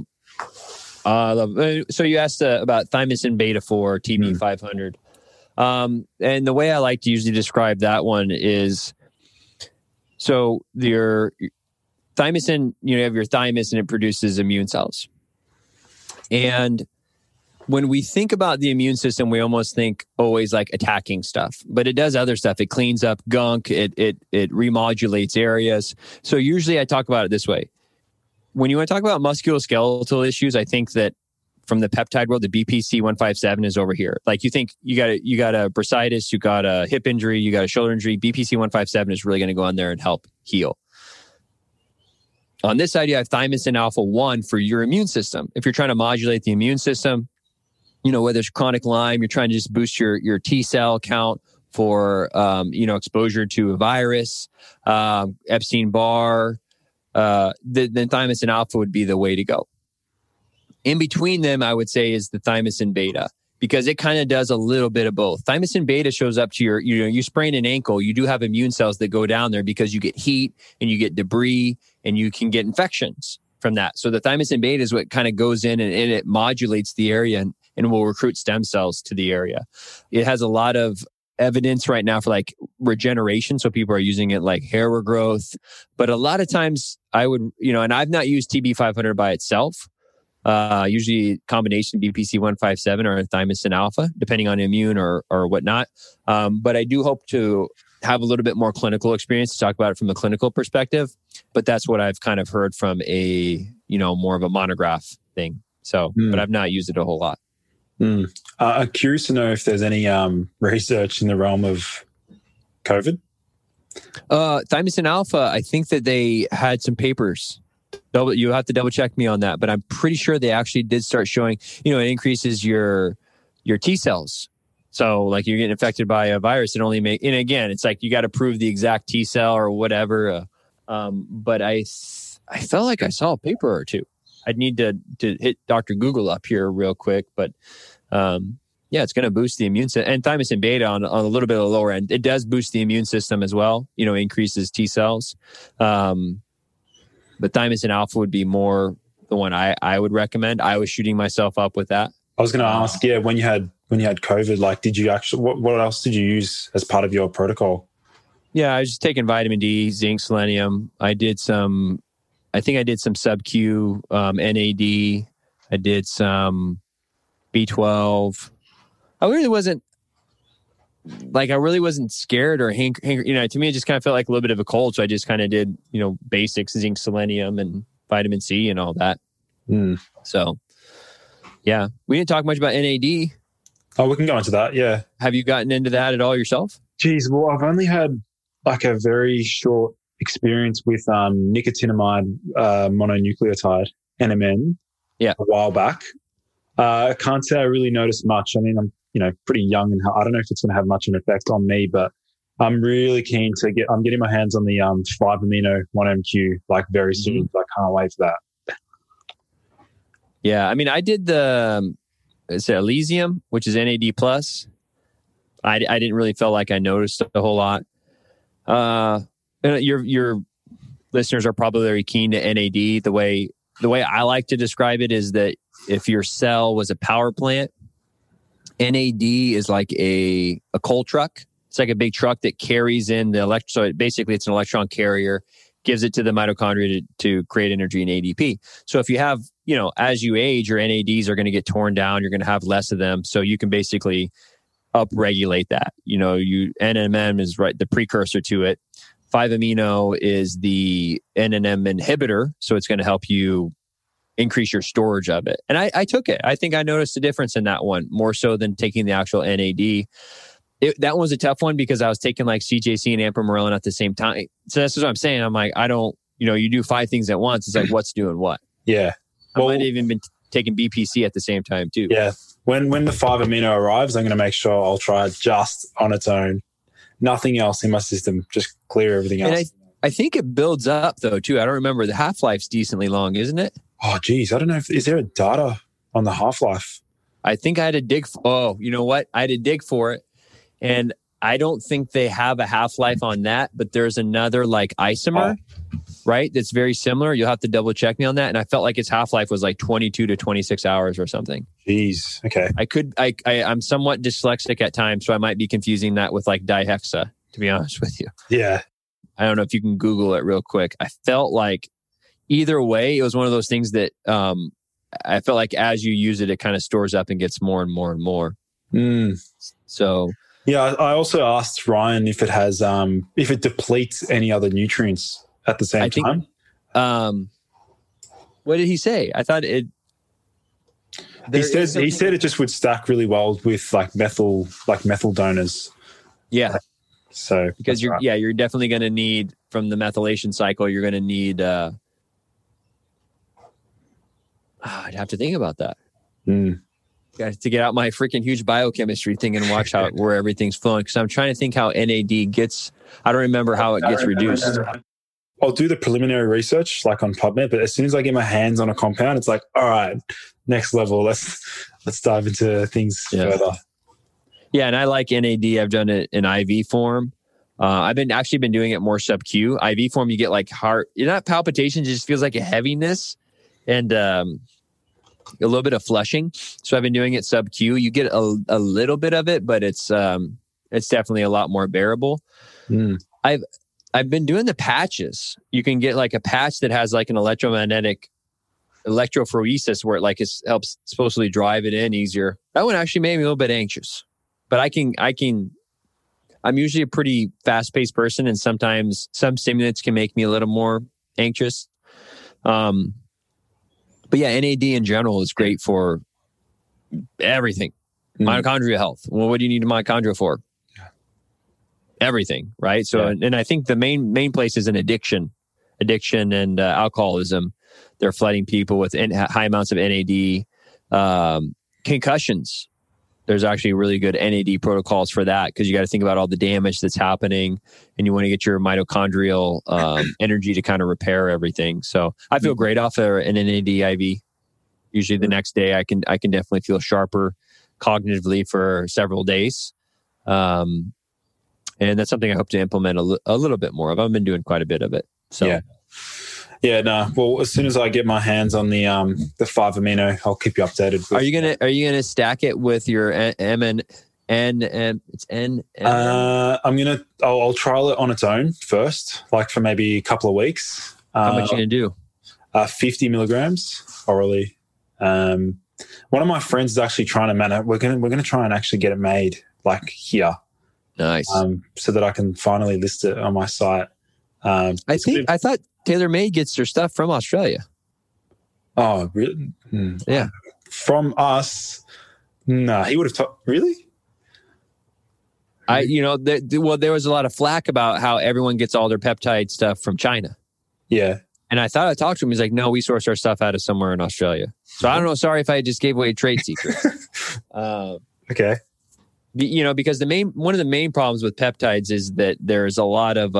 so you asked about thymosin beta 4 TB500. And the way I like to usually describe that one is, so your thymosin, you have your thymus and it produces immune cells. And when we think about the immune system, we almost think always like attacking stuff, but it does other stuff. It cleans up gunk. It remodulates areas. So usually I talk about it this way. When you want to talk about musculoskeletal issues, I think that from the peptide world, the BPC 157 is over here. Like you think you got a bursitis, you got a hip injury, you got a shoulder injury. BPC 157 is really going to go on there and help heal. On this side, you have thymosin alpha 1 for your immune system. If you're trying to modulate the immune system, whether it's chronic Lyme, you're trying to just boost your T cell count for, exposure to a virus, Epstein-Barr, then thymosin alpha would be the way to go. In between them, I would say, is the thymosin beta, because it kind of does a little bit of both. Thymosin beta shows up to you sprain an ankle, you do have immune cells that go down there because you get heat and you get debris and you can get infections from that. So the thymosin beta is what kind of goes in and it modulates the area and will recruit stem cells to the area. It has a lot of evidence right now for like regeneration. So people are using it like hair regrowth. But a lot of times I would, and I've not used TB500 by itself. Usually combination BPC 157 or thymosin alpha, depending on immune or whatnot. But I do hope to have a little bit more clinical experience to talk about it from a clinical perspective. But that's what I've kind of heard from a, more of a monograph thing. So, but I've not used it a whole lot. I'm curious to know if there's any research in the realm of COVID. Thymosin alpha, I think that they had some papers. You have to double check me on that, but I'm pretty sure they actually did start showing, it increases your T cells. So like you're getting infected by a virus, and again, it's like you got to prove the exact T cell or whatever. But I felt like I saw a paper or two. I'd need to hit Dr. Google up here real quick, but it's going to boost the immune system. And thymosin beta on a little bit of the lower end, it does boost the immune system as well. Increases T cells. But thymosin alpha would be more the one I would recommend. I was shooting myself up with that. I was going to ask, when you had COVID, like, did you actually, what else did you use as part of your protocol? Yeah, I was just taking vitamin D, zinc, selenium. I think I did some sub-Q NAD. I did some B12. I really wasn't scared or to me, it just kind of felt like a little bit of a cold. So I just kind of did, basics, zinc, selenium, and vitamin C and all that. So, yeah, we didn't talk much about NAD. Oh, we can go into that. Yeah. Have you gotten into that at all yourself? Geez, well, I've only had like a very short experience with nicotinamide mononucleotide, NMN, a while back. I can't say I really noticed much. I mean, I'm pretty young, and I don't know if it's going to have much of an effect on me, but I'm really keen I'm getting my hands on the 5-amino 1MQ like very soon. So I can't wait for that. Yeah. I mean, I did it's Elysium, which is NAD+. I didn't really feel like I noticed a whole lot. Your listeners are probably very keen to NAD. The way I like to describe it is that if your cell was a power plant, NAD is like a coal truck. It's like a big truck that carries in the electron. So basically, it's an electron carrier, gives it to the mitochondria to create energy in ADP. So if you have, as you age, your NADs are going to get torn down. You're going to have less of them. So you can basically upregulate that. NMN is the precursor to it. 5-amino is the NMN inhibitor. So it's going to help you increase your storage of it. And I took it. I think I noticed a difference in that one more so than taking the actual NAD. That was a tough one because I was taking like CJC and Ampramorelin at the same time. So that's what I'm saying. I'm like, I don't, you do 5 things at once. It's like, what's doing what? Yeah. Well, I might have even been taking BPC at the same time too. Yeah. When the 5-amino arrives, I'm going to make sure I'll try it just on its own. Nothing else in my system. Just clear everything else. And I think it builds up though too. I don't remember. The half-life's decently long, isn't it? Oh, geez. I don't know. Is there a data on the half-life? I think I had to dig. You know what? I had to dig for it. And I don't think they have a half-life on that, but there's another like isomer, right? That's very similar. You'll have to double check me on that. And I felt like its half-life was like 22 to 26 hours or something. Jeez. Okay. I'm somewhat dyslexic at times, so I might be confusing that with like dihexa, to be honest with you. Yeah. I don't know if you can Google it real quick. I felt like either way, it was one of those things that I felt like as you use it, it kind of stores up and gets more and more and more. So... Yeah, I also asked Ryan if it has if it depletes any other nutrients at the same time. What did he say? I thought it. He said it just would stack really well with methyl donors. Yeah. So because you're definitely going to need from the methylation cycle. You're going to need. I'd have to think about that. Got to get out my freaking huge biochemistry thing and watch where everything's flowing. Because I'm trying to think how NAD gets. I don't remember how it gets reduced. I'll do the preliminary research like on PubMed, but as soon as I get my hands on a compound, it's like, all right, next level. Let's dive into things further. Yeah, and I like NAD. I've done it in IV form. I've been doing it more sub-Q. IV form, you get like heart, not palpitations, it just feels like a heaviness and a little bit of flushing. So I've been doing it sub-Q. You get a little bit of it, but it's definitely a lot more bearable. I've been doing the patches. You can get like a patch that has like an electromagnetic electrophoresis where it like helps supposedly drive it in easier. That one actually made me a little bit anxious, but I'm usually a pretty fast-paced person, and sometimes some stimulants can make me a little more anxious. But yeah, NAD in general is great for everything. Mitochondrial health. Well, what do you need a mitochondria for? Everything, right? So, and I think the main place is in addiction and alcoholism. They're flooding people with high amounts of NAD. Concussions. There's actually really good NAD protocols for that because you got to think about all the damage that's happening and you want to get your mitochondrial energy to kind of repair everything. So I feel great off an NAD IV. Usually the next day I can definitely feel sharper cognitively for several days. And that's something I hope to implement a little bit more of. I've been doing quite a bit of it. So yeah, no. Well, as soon as I get my hands on the 5-amino, I'll keep you updated. Are you gonna stack it with your M and N? It's N. I'll trial it on its own first, like for maybe a couple of weeks. How much are you gonna do? 50 milligrams orally. One of my friends is actually trying to we're gonna try and actually get it made like here. Nice. So that I can finally list it on my site. I thought TaylorMade gets their stuff from Australia. Oh, really? Yeah. From us? No, he would have really? There was a lot of flack about how everyone gets all their peptide stuff from China. Yeah. And I thought I talked to him. He's like, no, we source our stuff out of somewhere in Australia. So I don't know. Sorry if I just gave away trade secrets. Okay. Because one of the main problems with peptides is that there's a lot of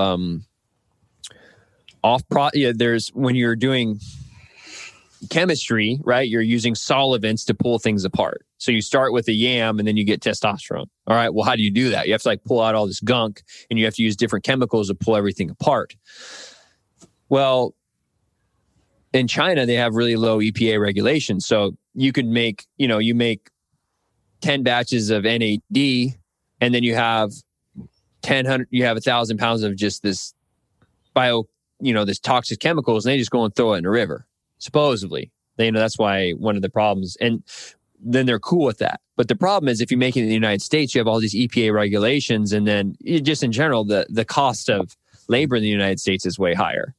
there's when you're doing chemistry, right? You're using solvents to pull things apart. So you start with a yam and then you get testosterone. All right. Well, how do you do that? You have to pull out all this gunk and you have to use different chemicals to pull everything apart. Well, in China, they have really low EPA regulations. So you could make 10 batches of NAD and then you have 1,000 pounds of just this this toxic chemicals, and they just go and throw it in a river. Supposedly, that's why one of the problems, and then they're cool with that. But the problem is if you make it in the United States, you have all these EPA regulations, and then just in general, the cost of labor in the United States is way higher.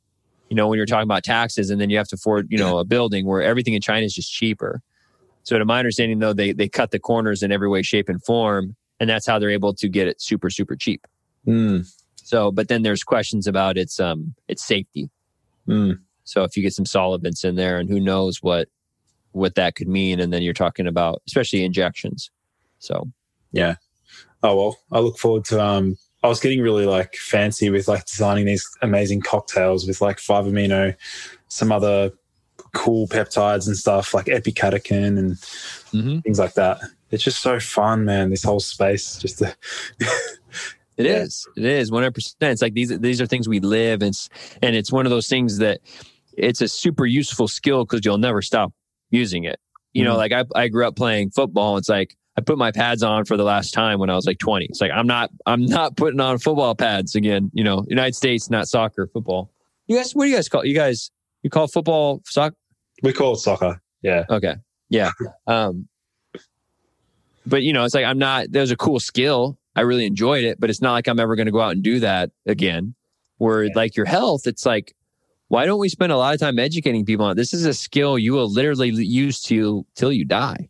when you're talking about taxes, and then you have to afford, a building where everything in China is just cheaper. So to my understanding, though, they cut the corners in every way, shape, and form, and that's how they're able to get it super, super cheap. So, but then there's questions about its safety. So if you get some solvents in there, and who knows what that could mean, and then you're talking about especially injections. So yeah. Oh well, I look forward to. I was getting really like fancy with like designing these amazing cocktails with like 5-amino, some other cool peptides and stuff like epicatechin and things like that. It's just so fun, man. This whole space, just to It is 100%. It's like these are things we live, and it's one of those things that it's a super useful skill because you'll never stop using it. Like I grew up playing football. It's like I put my pads on for the last time when I was like 20. It's like I'm not putting on football pads again. United States, not soccer, football. You guys, what do you guys call? You call football soccer? We call it soccer. Yeah. Okay. Yeah. But it's like that was a cool skill. I really enjoyed it, but it's not like I'm ever going to go out and do that again. Where like your health, it's like, why don't we spend a lot of time educating people on it? This is a skill you will literally use till you die.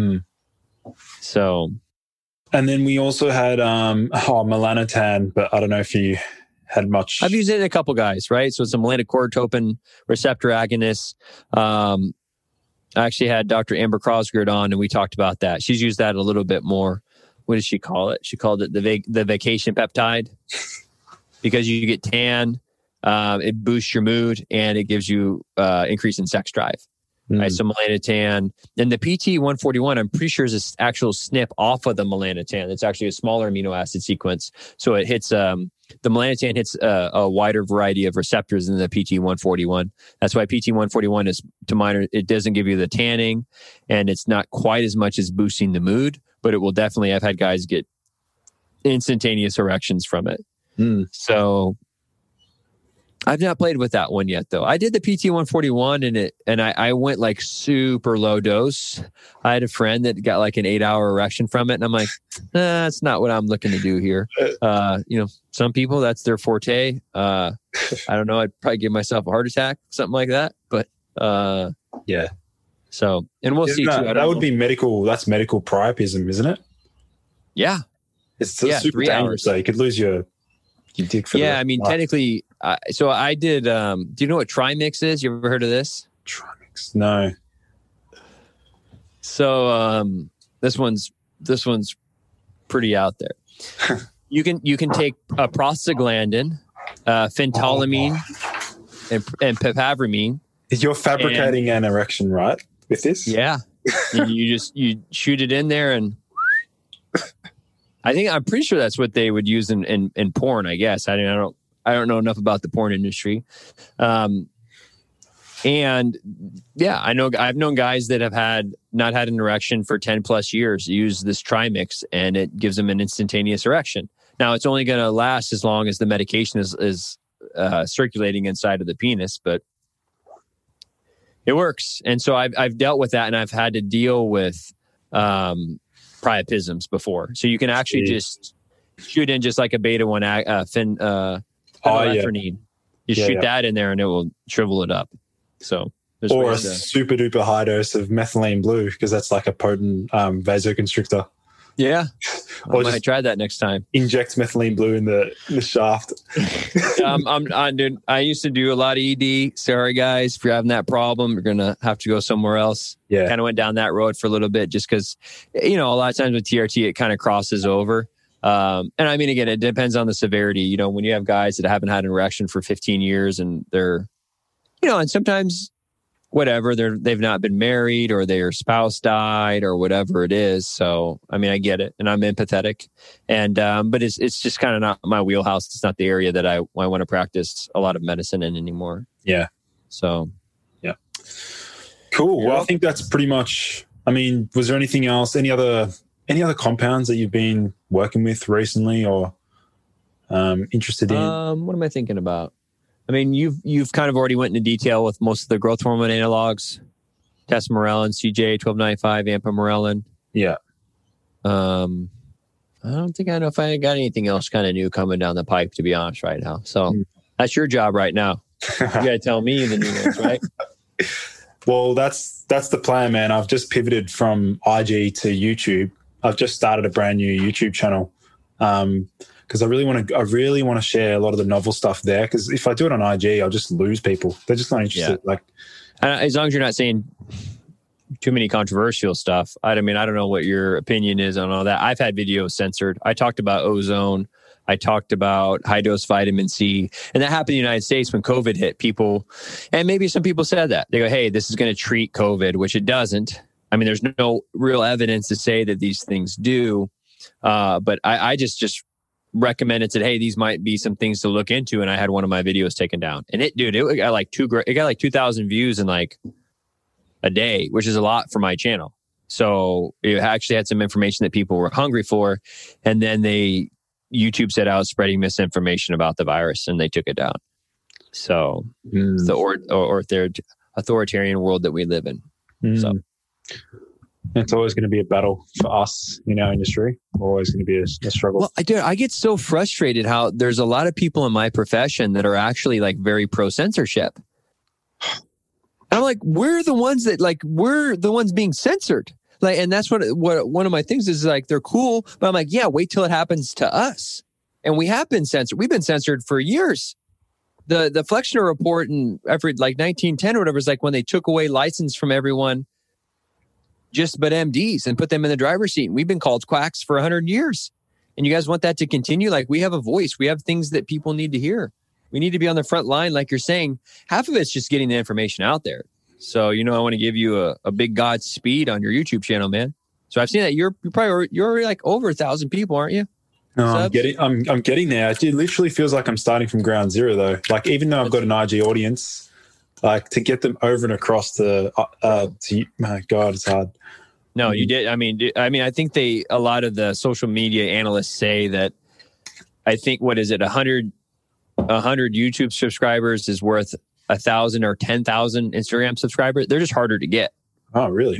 So, and then we also had melanotan, but I don't know if you had much. I've used it in a couple guys, right? So it's a melanocortin receptor agonist. I actually had Dr. Amber Crosgard on, and we talked about that. She's used that a little bit more. What did she call it? She called it the vacation peptide because you get tan, it boosts your mood, and it gives you increase in sex drive. Right, so melanotan. And the PT141, I'm pretty sure is an actual SNP off of the melanotan. It's actually a smaller amino acid sequence. So it hits, the melanotan hits a wider variety of receptors than the PT141. That's why PT141 is, to mine, it doesn't give you the tanning, and it's not quite as much as boosting the mood, but it will definitely, I've had guys get instantaneous erections from it. So I've not played with that one yet, though. I did the PT141 and I went like super low dose. I had a friend that got like an 8-hour erection from it, and I'm like, that's not what I'm looking to do here. Some people, that's their forte. I don't know. I'd probably give myself a heart attack, something like that. But yeah. So, and we'll see too. That would be medical. That's medical priapism, isn't it? Yeah. It's super 3 dangerous. hours. So you could lose your dick for technically. So I did. Do you know what Trimix is? You ever heard of this? Trimix, no. So this one's pretty out there. You can take prostaglandin, phentolamine, and pepavramine. You're fabricating an erection, right? With this? Yeah. And you shoot it in there, and I'm pretty sure that's what they would use in porn, I guess. I don't know enough about the porn industry. And yeah, I've known guys that have not had an erection for 10 plus years, use this Trimix, and it gives them an instantaneous erection. Now it's only going to last as long as the medication is circulating inside of the penis, but it works. And so I've dealt with that, and I've had to deal with priapisms before. So you can actually just shoot in just like a beta 1 phenylephrine. You shoot that in there, and it will shrivel it up. So or a super duper high dose of methylene blue, because that's like a potent vasoconstrictor. Yeah, I might try that next time. Inject methylene blue in the shaft. Dude, I used to do a lot of ED. Sorry, guys, if you're having that problem, you're gonna have to go somewhere else. Yeah, kind of went down that road for a little bit, just because a lot of times with TRT it kind of crosses over. And I mean, again, it depends on the severity. When you have guys that haven't had an erection for 15 years, and they're, and sometimes whatever, they've not been married, or their spouse died, or whatever it is. So, I mean, I get it, and I'm empathetic, and but it's just kind of not my wheelhouse. It's not the area that I want to practice a lot of medicine in anymore. Yeah. So, yeah. Cool. Well, I think that's pretty much. I mean, was there anything else? Any other compounds that you've been working with recently, or interested in? What am I thinking about? I mean, you've kind of already went into detail with most of the growth hormone analogs, tesamorelin, CJ 1295, ampamorelin. Yeah. I don't think I know if I got anything else kind of new coming down the pipe, to be honest, right now. So that's your job right now. You gotta tell me the new ones, right? Well, that's the plan, man. I've just pivoted from IG to YouTube. I've just started a brand new YouTube channel because I really want to share a lot of the novel stuff there. Because if I do it on IG, I'll just lose people. They're just not interested. Yeah. As long as you're not saying too many controversial stuff. I don't know what your opinion is on all that. I've had videos censored. I talked about ozone. I talked about high dose vitamin C, and that happened in the United States when COVID hit. People, and maybe some people said that they go, "Hey, this is going to treat COVID," which it doesn't. I mean, there's no real evidence to say that these things do. But I just recommended, said, "Hey, these might be some things to look into." And I had one of my videos taken down, and it got like 2,000 views in like a day, which is a lot for my channel. So it actually had some information that people were hungry for, and then YouTube said I was spreading misinformation about the virus, and they took it down. So it's the authoritarian world that we live in. So it's always going to be a battle for us in our industry. Always going to be a struggle. Well, I get so frustrated how there's a lot of people in my profession that are actually like very pro censorship. I'm like, we're the ones being censored. Like, and that's what one of my things is, like, they're cool, but I'm like, yeah, wait till it happens to us. And we have been censored. We've been censored for years. The Flexner report in every like 1910 or whatever is like when they took away license from everyone, but MDs, and put them in the driver's seat. And we've been called quacks for 100 years. And you guys want that to continue? Like, we have a voice. We have things that people need to hear. We need to be on the front line, like you're saying. Half of it's just getting the information out there. So, I want to give you a big Godspeed on your YouTube channel, man. So I've seen that you're already like over 1,000 people, aren't you? No, I'm getting there. It literally feels like I'm starting from ground zero, though. Like, even though I've got an IG audience, like, to get them over and across to my God, it's hard. No, you did. I mean, I think a lot of the social media analysts say that, I think, what is it? 100 YouTube subscribers is worth 1,000 or 10,000 Instagram subscribers. They're just harder to get. Oh, really?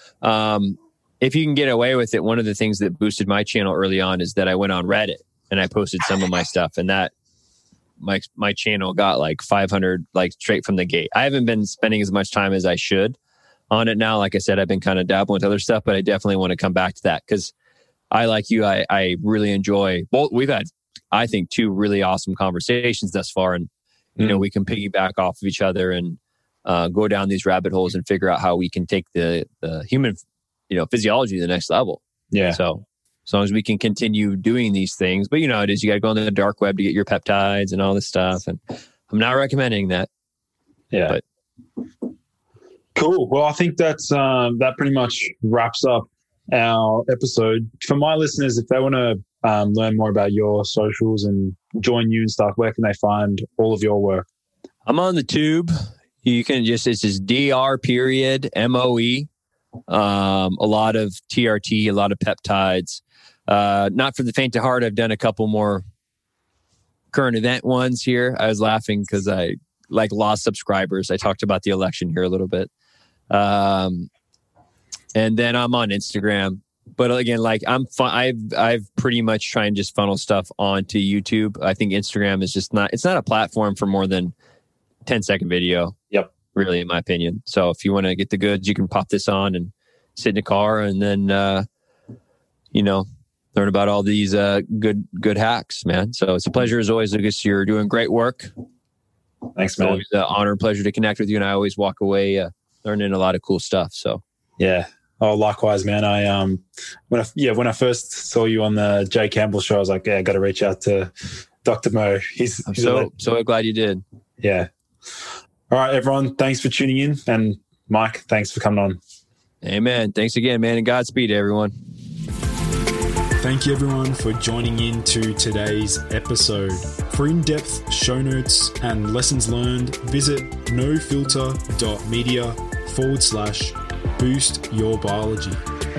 If you can get away with it, one of the things that boosted my channel early on is that I went on Reddit and I posted some of my stuff, and that my channel got like 500, like, straight from the gate. I haven't been spending as much time as I should on it now. Like I said, I've been kind of dabbling with other stuff, but I definitely want to come back to that because I really enjoy both. We've had, I think, 2 really awesome conversations thus far, and we can piggyback off of each other and go down these rabbit holes and figure out how we can take the human, physiology to the next level. Yeah. So as long as we can continue doing these things, but it is, you got to go on the dark web to get your peptides and all this stuff. And I'm not recommending that. Yeah. But cool. Well, I think that pretty much wraps up our episode. For my listeners, if they want to learn more about your socials and join you and stuff, where can they find all of your work? I'm on the tube. You can it's just DR.MOE. A lot of TRT, a lot of peptides. Not for the faint of heart. I've done a couple more current event ones here. I was laughing because I lost subscribers. I talked about the election here a little bit. And then I'm on Instagram. But again, like, I've pretty much tried and just funnel stuff onto YouTube. I think Instagram is just it's not a platform for more than 10-second video. Yep. Really, in my opinion. So if you want to get the goods, you can pop this on and sit in the car and then, learn about all these good hacks, man. So it's a pleasure as always, Lucas. You're doing great work. Thanks, man. It's always an honor and pleasure to connect with you. And I always walk away learning a lot of cool stuff. So yeah. Oh, likewise, man. I when I first saw you on the Jay Campbell show, I was like, yeah, I got to reach out to Dr. Mo. I'm so glad you did. Yeah. All right, everyone. Thanks for tuning in, and Mike, thanks for coming on. Amen. Thanks again, man, and Godspeed to everyone. Thank you, everyone, for joining in to today's episode. For in-depth show notes and lessons learned, visit nofilter.media/boost your biology.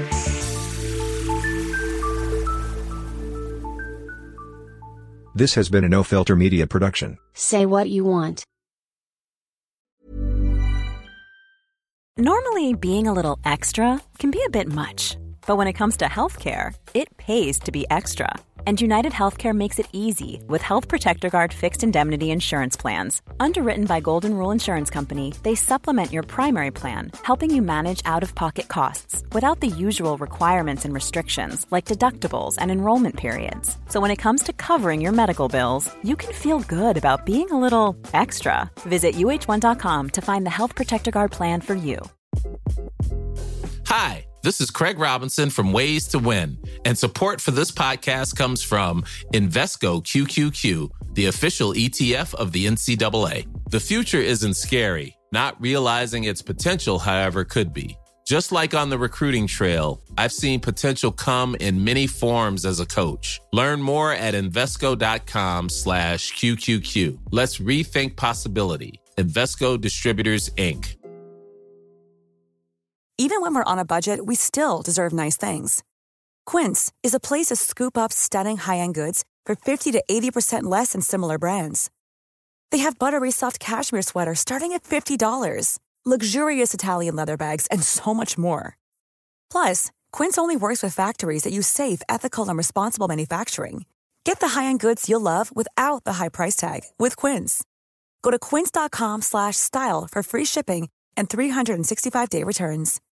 This has been a No Filter Media production. Say what you want. Normally, being a little extra can be a bit much. But when it comes to healthcare, it pays to be extra. And United Healthcare makes it easy with Health Protector Guard fixed indemnity insurance plans. Underwritten by Golden Rule Insurance Company, they supplement your primary plan, helping you manage out-of-pocket costs without the usual requirements and restrictions like deductibles and enrollment periods. So when it comes to covering your medical bills, you can feel good about being a little extra. Visit UH1.com to find the Health Protector Guard plan for you. Hi, this is Craig Robinson from Ways to Win, and support for this podcast comes from Invesco QQQ, the official ETF of the NCAA. The future isn't scary. Not realizing its potential, however, could be. Just like on the recruiting trail, I've seen potential come in many forms as a coach. Learn more at Invesco.com/QQQ. Let's rethink possibility. Invesco Distributors, Inc. Even when we're on a budget, we still deserve nice things. Quince is a place to scoop up stunning high-end goods for 50 to 80% less than similar brands. They have buttery soft cashmere sweaters starting at $50, luxurious Italian leather bags, and so much more. Plus, Quince only works with factories that use safe, ethical, and responsible manufacturing. Get the high-end goods you'll love without the high price tag with Quince. Go to quince.com/style for free shipping and 365-day returns.